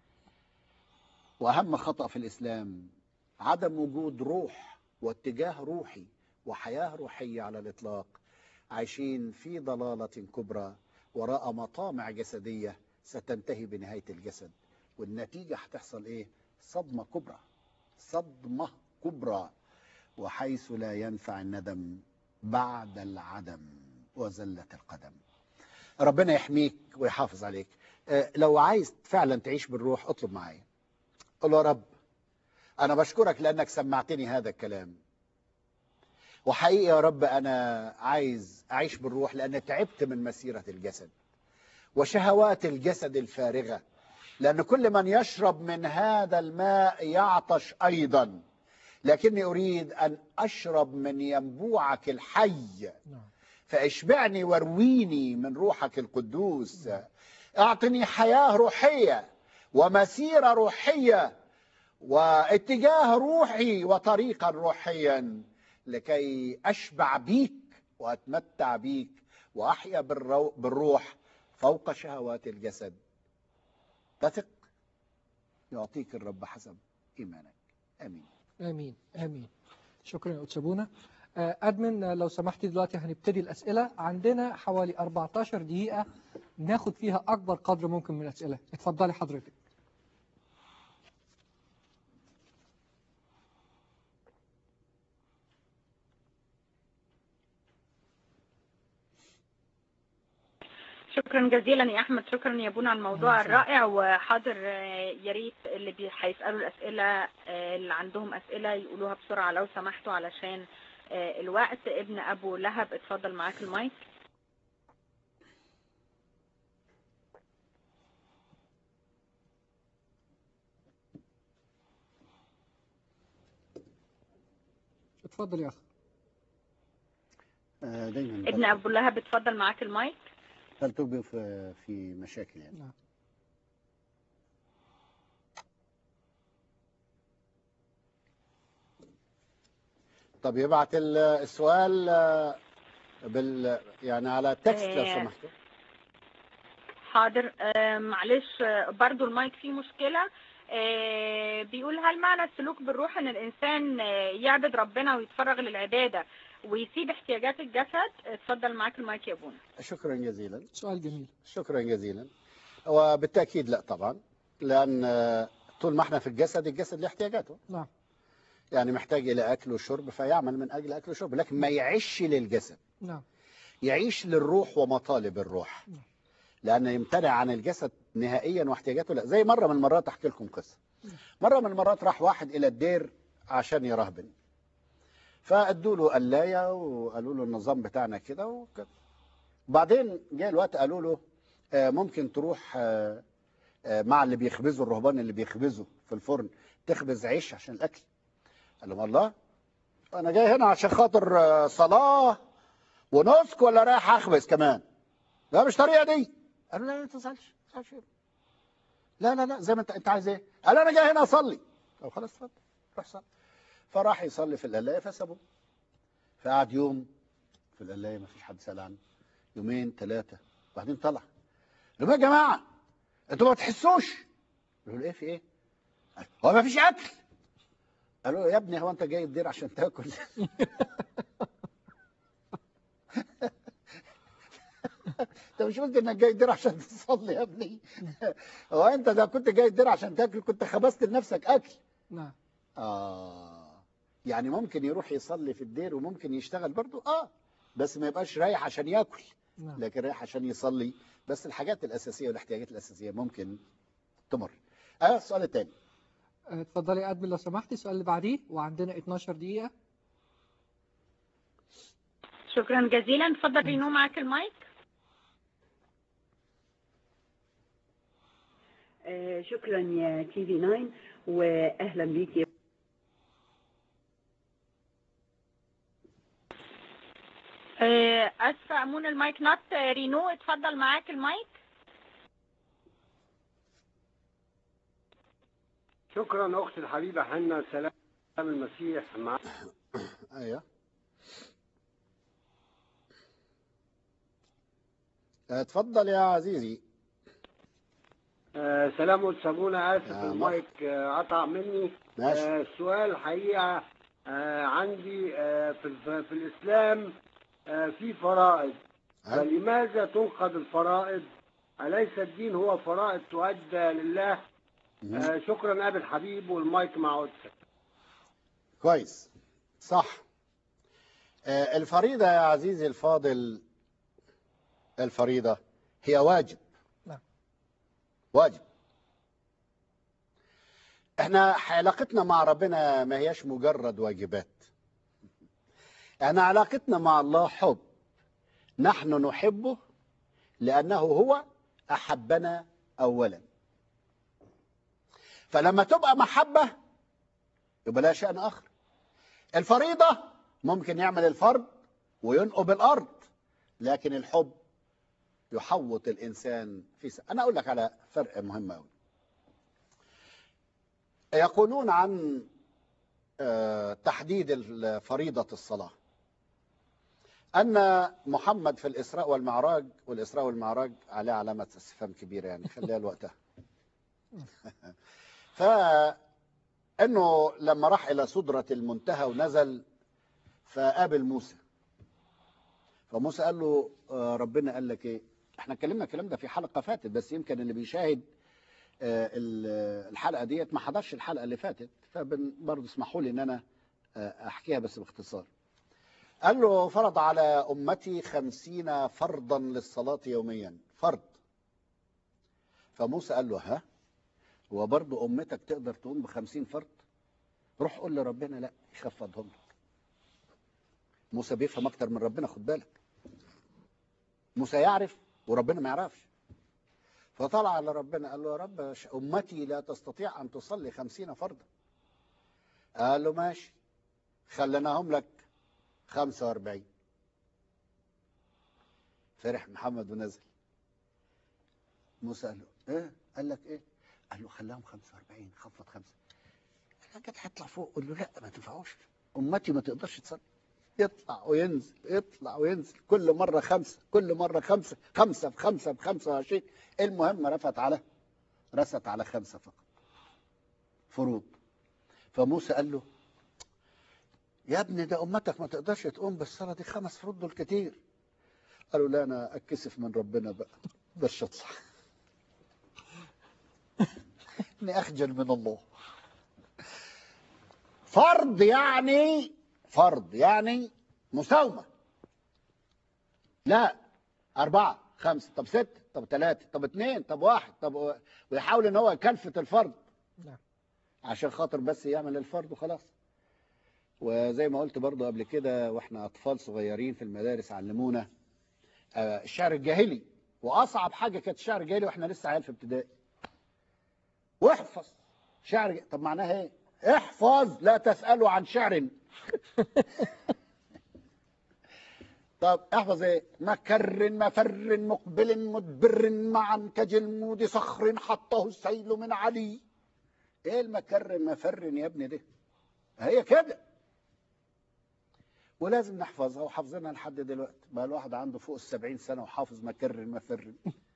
وأهم خطأ في الإسلام عدم وجود روح واتجاه روحي وحياة روحية على الإطلاق. عايشين في ضلالة كبرى وراء مطامع جسدية ستنتهي بنهاية الجسد، والنتيجة هتحصل إيه؟ صدمة كبرى، صدمة كبرى، وحيث لا ينفع الندم بعد العدم وزلة القدم. ربنا يحميك ويحافظ عليك. لو عايز فعلا تعيش بالروح اطلب معايا، قل له يا رب أنا بشكرك لأنك سمعتني هذا الكلام، وحقيقي يا رب أنا عايز أعيش بالروح لأن تعبت من مسيرة الجسد وشهوات الجسد الفارغة، لأن كل من يشرب من هذا الماء يعطش أيضا، لكني أريد أن أشرب من ينبوعك الحي، فاشبعني وارويني من روحك القدوس. أعطني حياة روحية ومسيرة روحية واتجاه روحي وطريقا روحيا لكي أشبع بيك وأتمتع بيك وأحيا بالروح فوق شهوات الجسد. تثق يعطيك الرب حسب إيمانك. آمين آمين آمين. شكرا يا أستاذ بونا. أدمن لو سمحتي دلوقتي هنبتدي الأسئلة، عندنا حوالي أربعتاشر دقيقة ناخد فيها أكبر قدر ممكن من الأسئلة. اتفضلي حضرتك. شكرا جزيلا يا احمد، شكرا يا بونا على الموضوع الرائع. وحاضر يا ريت اللي بي- هيسالوا الاسئله اللي عندهم اسئله يقولوها بسرعه لو سمحتوا علشان الوقت. ابن ابو لهب اتفضل معاك المايك. اتفضل يا اخي. دايما ابن ابو لهب اتفضل معاك المايك. تلتقي في في مشاكل يعني. نعم. طب يبعت السؤال بال يعني على تكست لو سمحتوا. حاضر. معلش برضو المايك فيه مشكلة. بيقول هل معنى السلوك بالروح ان الانسان يعبد ربنا ويتفرغ للعبادة ويسيب احتياجات الجسد؟ اتفضل معاك المايك يا بونا. شكرا جزيلا. سؤال جميل. شكرا جزيلا. وبالتأكيد لا طبعا، لأن طول ما احنا في الجسد، الجسد له احتياجاته. نعم. يعني محتاج إلى أكل وشرب فيعمل من أجل أكل وشرب، لكن ما يعيش للجسد. نعم. يعيش للروح ومطالب الروح. نعم. لأن يمتنع عن الجسد نهائيا واحتياجاته لا. زي مرة من المرات أحكي لكم قصة. مرة من المرات راح واحد إلى الدير عشان يرهبن، فأدوا له قلاية وقالوا له النظام بتاعنا كده وكده. بعدين جاء الوقت قالوا له ممكن تروح مع اللي بيخبزوا، الرهبان اللي بيخبزوا في الفرن، تخبز عيش عشان الأكل. قال لهم الله، أنا جاي هنا عشان خاطر صلاة ونسك ولا رايح أخبز كمان؟ لا مش طريقة دي. قالوا لا ما تزعلش، لا لا لا زي ما انت انت عايز ايه؟ قال انا جاي هنا اصلي. طب خلاص اتفضل. روح صلي. فراح يصلي في القلايه فسابوه. فقعد يوم في القلايه ما فيش حد سال عنه، يومين ثلاثه، وبعدين طلع. قالوا يا جماعه انتوا ما تحسوش؟ قالوا له ايه في ايه؟ هو ما فيش اكل. قالوا له يا ابني هو انت جاي الدير عشان تاكل؟ انت مش قلت انك جاي الدير عشان تصلي يا ابني؟ هو انت ده كنت جاي الدير عشان تاكل كنت خبزت لنفسك اكل. نعم. اه يعني ممكن يروح يصلي في الدير وممكن يشتغل برضو، اه بس ما يبقاش رايح عشان ياكل، نعم. لكن رايح عشان يصلي. بس الحاجات الاساسيه والاحتياجات الاساسيه ممكن تمر. اه السؤال الثاني. اتفضلي يا ادمن لو سمحتي، السؤال اللي بعديه، وعندنا اتناشر دقيقة. شكرا جزيلا. اتفضل رينو معاك المايك. آه، شكرا يا تي في تسعة واهلا بيك يا آه، اسفه امون المايك نوت. رينو اتفضل معاك المايك. شكرا اختي الحبيبه حنا. سلام المسيح مع ايوه اتفضل يا عزيزي. آه سلام والسابونا. اسف يا المايك آه قطع مني. ماشي. آه السؤال الحقيقه آه عندي آه في, الف... في الاسلام آه في فرائض، ها؟ فلماذا تنقض الفرائض؟ اليس الدين هو فرائض تؤدى لله؟ مم. آه شكرا ابي الحبيب، والمايك مع قدسك. كويس صح. آه الفريضة يا عزيزي الفاضل، الفريضة هي واجب. نعم. واجب. احنا علاقتنا مع ربنا ما هياش مجرد واجبات، احنا علاقتنا مع الله حب. نحن نحبه لأنه هو أحبنا أولا. فلما تبقى محبة يبقى لها شأن آخر. الفريضة ممكن يعمل الفرد وينقب الأرض، لكن الحب يحوط الإنسان في سنة. أنا أقول لك على فرق مهم أوي. يقولون عن تحديد فريضة الصلاة أن محمد في الإسراء والمعراج، والإسراء والمعراج عليه علامة استفهام كبيرة يعني خليها لوقتها. فإنه لما راح إلى سدرة المنتهى ونزل فقابل موسى، فموسى قال له ربنا قال لك إيه؟ احنا اتكلمنا الكلام ده في حلقة فاتت، بس يمكن اللي بيشاهد الحلقة ديت ما حضرش الحلقة اللي فاتت، فبرضه اسمحوا لي إن أنا أحكيها بس باختصار. قال له فرض على أمتي خمسين فرضا للصلاة يوميا، فرض. فموسى قال له ها هو برضه أمتك تقدر تقوم بخمسين فرض؟ روح قول لربنا لا يخفضهم لك. موسى بيفهم أكتر من ربنا، خد بالك. موسى يعرف وربنا ما يعرفش. فطلع على ربنا قال له يا رب أمتي لا تستطيع أن تصلي خمسين فرضا. قال له ماشي خليناهم لك خمسة وأربعين. فرح محمد ونزل. موسى قال له ايه؟ قال لك ايه؟ قال له خلاهم خمسة وأربعين، خفض خمسة. قال له كده هيطلع فوق. قال له لا ما تنفعوش، امتي ما تقدرش تصلي. يطلع وينزل يطلع وينزل، كل مره خمسه كل مره خمسه، خمسه بخمسه بخمسه وعشرين. المهم رفت على رست على خمسه فقط فروض. فموسى قال له يا ابني ده امتك ما تقدرش تقوم بالصلاه دي، خمس فروض دول كتير. قالوا لا انا اتكسف من ربنا بقى، بس اطلع اني اخجل من الله. فرض يعني فرض يعني مساومه. لا أربعة خمسة طب ستة طب ثلاثة طب اثنين طب واحد طب، ويحاول ان هو يكلفت الفرض عشان خاطر بس يعمل الفرض وخلاص. وزي ما قلت برضو قبل كده واحنا اطفال صغيرين في المدارس علمونا الشعر الجاهلي، واصعب حاجه كانت الشعر الجاهلي واحنا لسه عيال في ابتدائي. واحفظ شعر جاهلي. طب معناها ايه؟ احفظ لا تسالوا عن شعر. طب احفظ ايه؟ مكر مفر مقبل مدبر معا كجلمود صخر حطه السيل من علي. ايه المكر مفر يا ابني ده؟ هي كده، ولازم نحفظها وحافظينها لحد دلوقتي. بقى الواحد عنده فوق السبعين سنة وحافظ مكر مفر.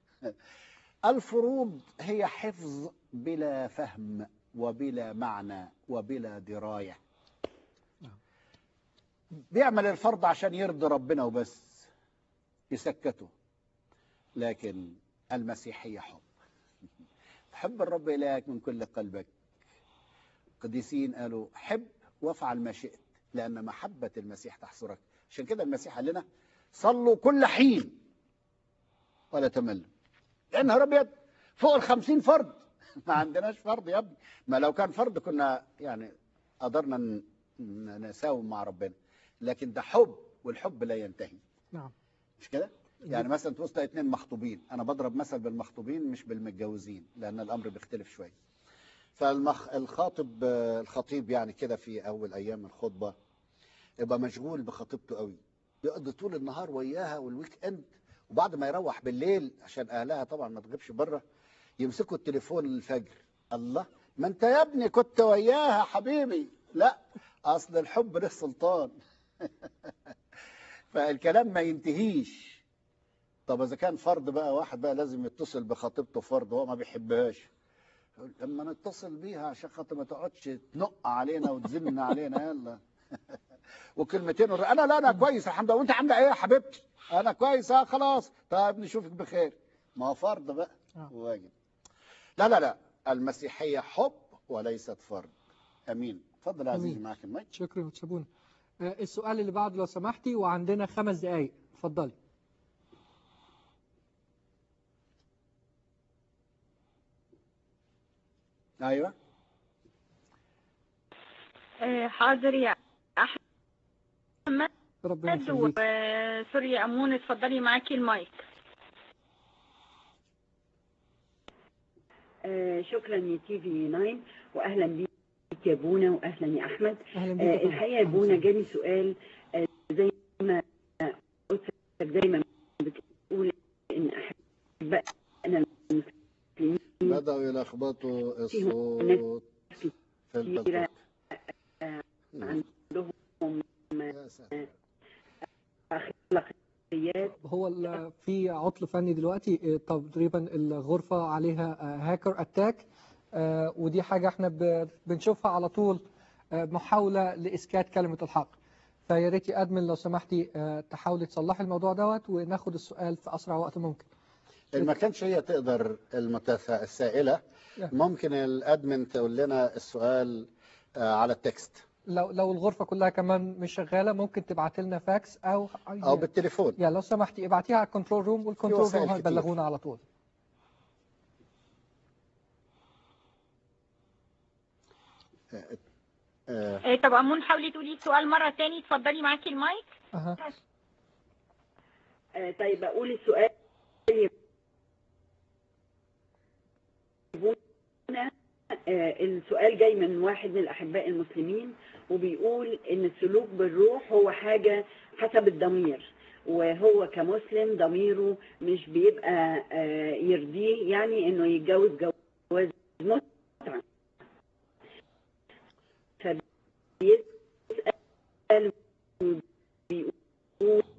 الفروض هي حفظ بلا فهم وبلا معنى وبلا دراية. بيعمل الفرض عشان يرضي ربنا وبس، يسكته. لكن المسيحية حب، تحب الرب إلهك من كل قلبك. القديسين قالوا حب وافعل ما شئت لأن محبة المسيح تحصرك. عشان كده المسيح قال لنا صلوا كل حين ولا تملوا، لأن رب فوق الخمسين فرض. ما عندناش فرض يا ابني، ما لو كان فرض كنا يعني قدرنا نساوم مع ربنا، لكن ده حب، والحب لا ينتهي. نعم، مش كده؟ يعني مثلا توسط اتنين مخطوبين، انا بضرب مثل بالمخطوبين مش بالمتجوزين لان الامر بيختلف شويه. فالخاطب الخطيب يعني كده في اول ايام الخطبه يبقى مشغول بخطيبته قوي، يقضي طول النهار وياها والويك اند، وبعد ما يروح بالليل عشان اهلها طبعا ما تغيبش بره يمسكوا التليفون للفجر. الله، ما انت يا ابني كنت وياها حبيبي. لا، اصل الحب له سلطان. فالكلام ما ينتهيش. طب اذا كان فرض بقى، واحد بقى لازم يتصل بخطيبته فرض هو ما بيحبهاش، لما نتصل بيها عشان خاطر ما تقعدش تنق علينا وتزن علينا يلا. وكلمتين ور... انا لا انا كويس الحمد لله، وانت عامله ايه يا حبيبتي؟ انا كويس. اه خلاص، طيب نشوفك بخير. ما هو فرض بقى واجب. لا لا لا، المسيحيه حب وليست فرض. امين. اتفضل يا عزيزي، معاك المايك. شكرا يا تشابونا. آه السؤال اللي بعده لو سمحتي، وعندنا خمس دقائق، اتفضلي. ايوه آه، حاضر يا احمد. ربنا يخليك. سوري يا امون، اتفضلي معاكي المايك. آه شكرا يا تي في تسعة، واهلا بيك يا بونا، واهلا يا احمد. اهلا بيك. آه الحقيقه يا بونا جالي سؤال، آه زي ما قلت دايما بتقول ان احبائنا المسلمين بدأوا يلخبطوا الصوت في البلد. عندهم اخلاقيات. هو في عطل فني دلوقتي تقريبا، الغرفة عليها هاكر اتاك، ودي حاجة احنا بنشوفها على طول، محاولة لإسكات كلمة الحق. فيا ريت يا ادمن لو سمحتي تحاولي تصلحي الموضوع دوت وناخد السؤال في اسرع وقت ممكن. ما كانش هي تقدر المتسا... السائلة ممكن الادمن تقول لنا السؤال على التكست. لو لو الغرفة كلها كمان مش شغالة ممكن تبعت لنا فاكس او او بالتليفون. يا لو سمحتي ابعتيها على الكنترول روم، والكنترول روم هيبلغونا على طول. آه. آه. طب امون حاولي تقولي السؤال مرة تاني، اتفضلي معاكي المايك. اها آه طيب اقول السؤال. آه السؤال جاي من واحد من الأحباء المسلمين، وبيقول إن السلوك بالروح هو حاجة حسب الضمير، وهو كمسلم ضميره مش بيبقى آه يرضيه يعني إنه يتجوز جواز متعة. فبيسأل بيقول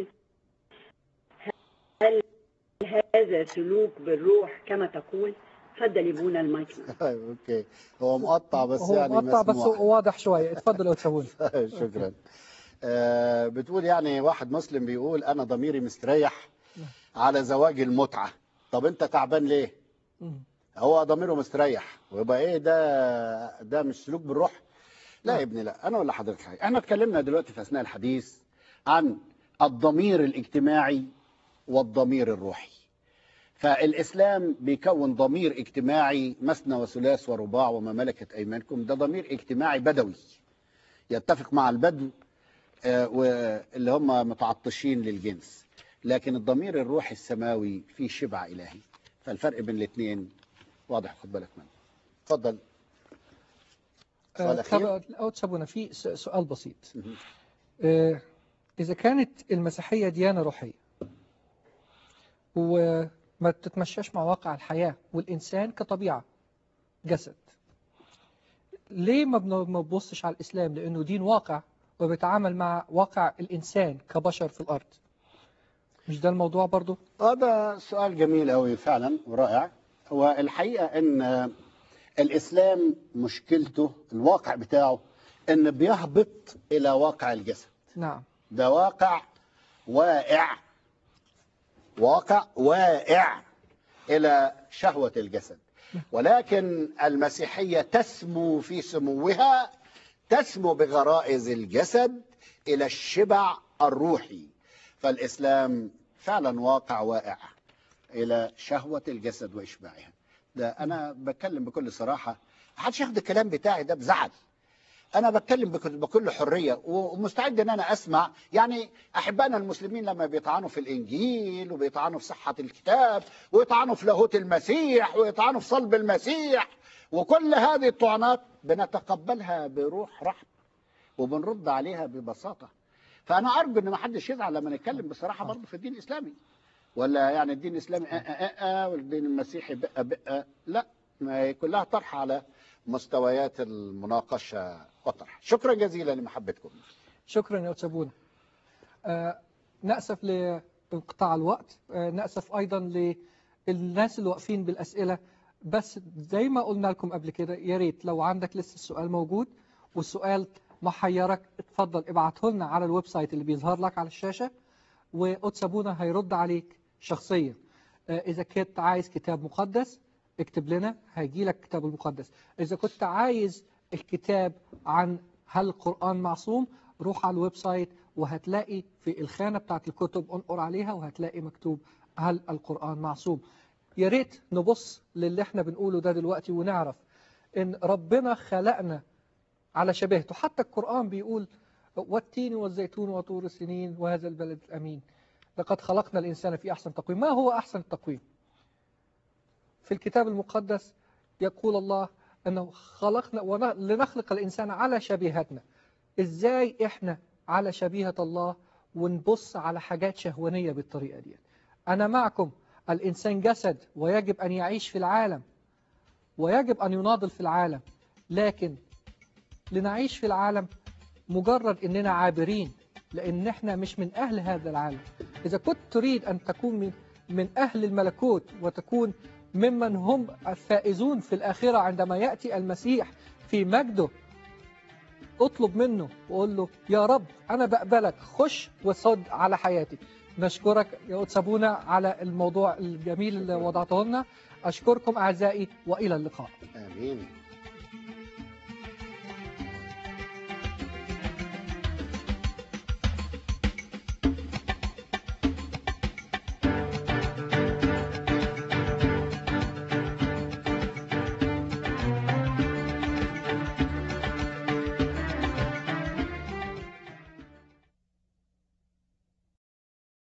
هل هذا سلوك بالروح كما تقول؟ اتفضل يبونا المايك. طيب اوكي، هو مقطع بس هو يعني مقطع بس مسموح. واضح شويه. اتفضلوا يا تشابونا. شكرا. آه بتقول يعني واحد مسلم بيقول انا ضميري مستريح على زواج المتعه. طب انت تعبان ليه؟ هو ضميره مستريح ويبقى ايه ده؟ ده مش سلوك بالروح؟ لا يا ابني لا. انا اقول لحضرتك حاجه، احنا اتكلمنا دلوقتي في اثناء الحديث عن الضمير الاجتماعي والضمير الروحي. فالإسلام بيكون ضمير اجتماعي مثنى وثلاث ورباع وما ملكت أيمانكم، ده ضمير اجتماعي بدوي يتفق مع البدو واللي هم متعطشين للجنس. لكن الضمير الروحي السماوي فيه شبع إلهي، فالفرق بين الاثنين واضح، خد بالك منه. اتفضل. سؤال أخير. أو تشابونا في سؤال بسيط. آه إذا كانت المسيحية ديانة روحية وما تتمشاش مع واقع الحياة والإنسان كطبيعة جسد، ليه ما بنبصش على الإسلام؟ لأنه دين واقع وبيتعامل مع واقع الإنسان كبشر في الأرض. مش ده الموضوع برضو؟ هذا سؤال جميل قوي فعلا ورائع. هو الحقيقة ان الإسلام مشكلته الواقع بتاعه ان بيهبط إلى واقع الجسد. نعم. ده واقع واقع واقع واقع إلى شهوة الجسد. ولكن المسيحية تسمو في سموها، تسمو بغرائز الجسد إلى الشبع الروحي. فالإسلام فعلا واقع واقع إلى شهوة الجسد وإشباعها. ده أنا بتكلم بكل صراحة، محدش ياخد الكلام بتاعي ده بزعل. أنا بتكلم بكل حرية ومستعد أن أنا أسمع. يعني أحبائنا المسلمين لما بيطعنوا في الإنجيل وبيطعنوا في صحة الكتاب ويطعنوا في لاهوت المسيح ويطعنوا في صلب المسيح وكل هذه الطعنات بنتقبلها بروح رحب وبنرد عليها ببساطة. فأنا أرجو أن ما حدش يزعل لما نتكلم بصراحة برضه في الدين الإسلامي، ولا يعني الدين الإسلامي آآ آآ والدين المسيحي بقى بقى. لا، ما كلها طرح على مستويات المناقشة والطرح. شكرا جزيلا لمحبتكم. شكرا يا أتسابونا. آه نأسف لانقطاع الوقت. آه نأسف أيضا للناس اللي واقفين بالأسئلة. بس زي ما قلنا لكم قبل كده، يا ريت لو عندك لسه السؤال موجود والسؤال محيرك، اتفضل ابعته لنا على الويب سايت اللي بيظهر لك على الشاشة، وأتسابونا هيرد عليك شخصيا. آه إذا كنت عايز كتاب مقدس اكتب لنا، هيجي لك الكتاب المقدس. إذا كنت عايز الكتاب عن هل القرآن معصوم، روح على الويب سايت وهتلاقي في الخانة بتاعت الكتب انقر عليها وهتلاقي مكتوب هل القرآن معصوم. يا ريت نبص للي احنا بنقوله ده دلوقتي ونعرف ان ربنا خلقنا على شبهته. حتى القرآن بيقول والتين والزيتون وطور السنين وهذا البلد الأمين لقد خلقنا الإنسان في أحسن تقويم. ما هو أحسن التقويم؟ في الكتاب المقدس يقول الله أنه خلقنا لنخلق الإنسان على شبيهتنا. إزاي إحنا على شبيهة الله ونبص على حاجات شهوانية بالطريقة دي؟ أنا معكم، الإنسان جسد ويجب أن يعيش في العالم ويجب أن يناضل في العالم، لكن لنعيش في العالم مجرد أننا عابرين، لأن إحنا مش من أهل هذا العالم. إذا كنت تريد أن تكون من, من أهل الملكوت وتكون ممن هم الفائزون في الآخرة عندما يأتي المسيح في مجده، اطلب منه وقول له يا رب أنا بقبلك، خش وصد على حياتي. نشكرك يا أتسابونا على الموضوع الجميل اللي وضعته لنا. أشكركم أعزائي وإلى اللقاء. آمين.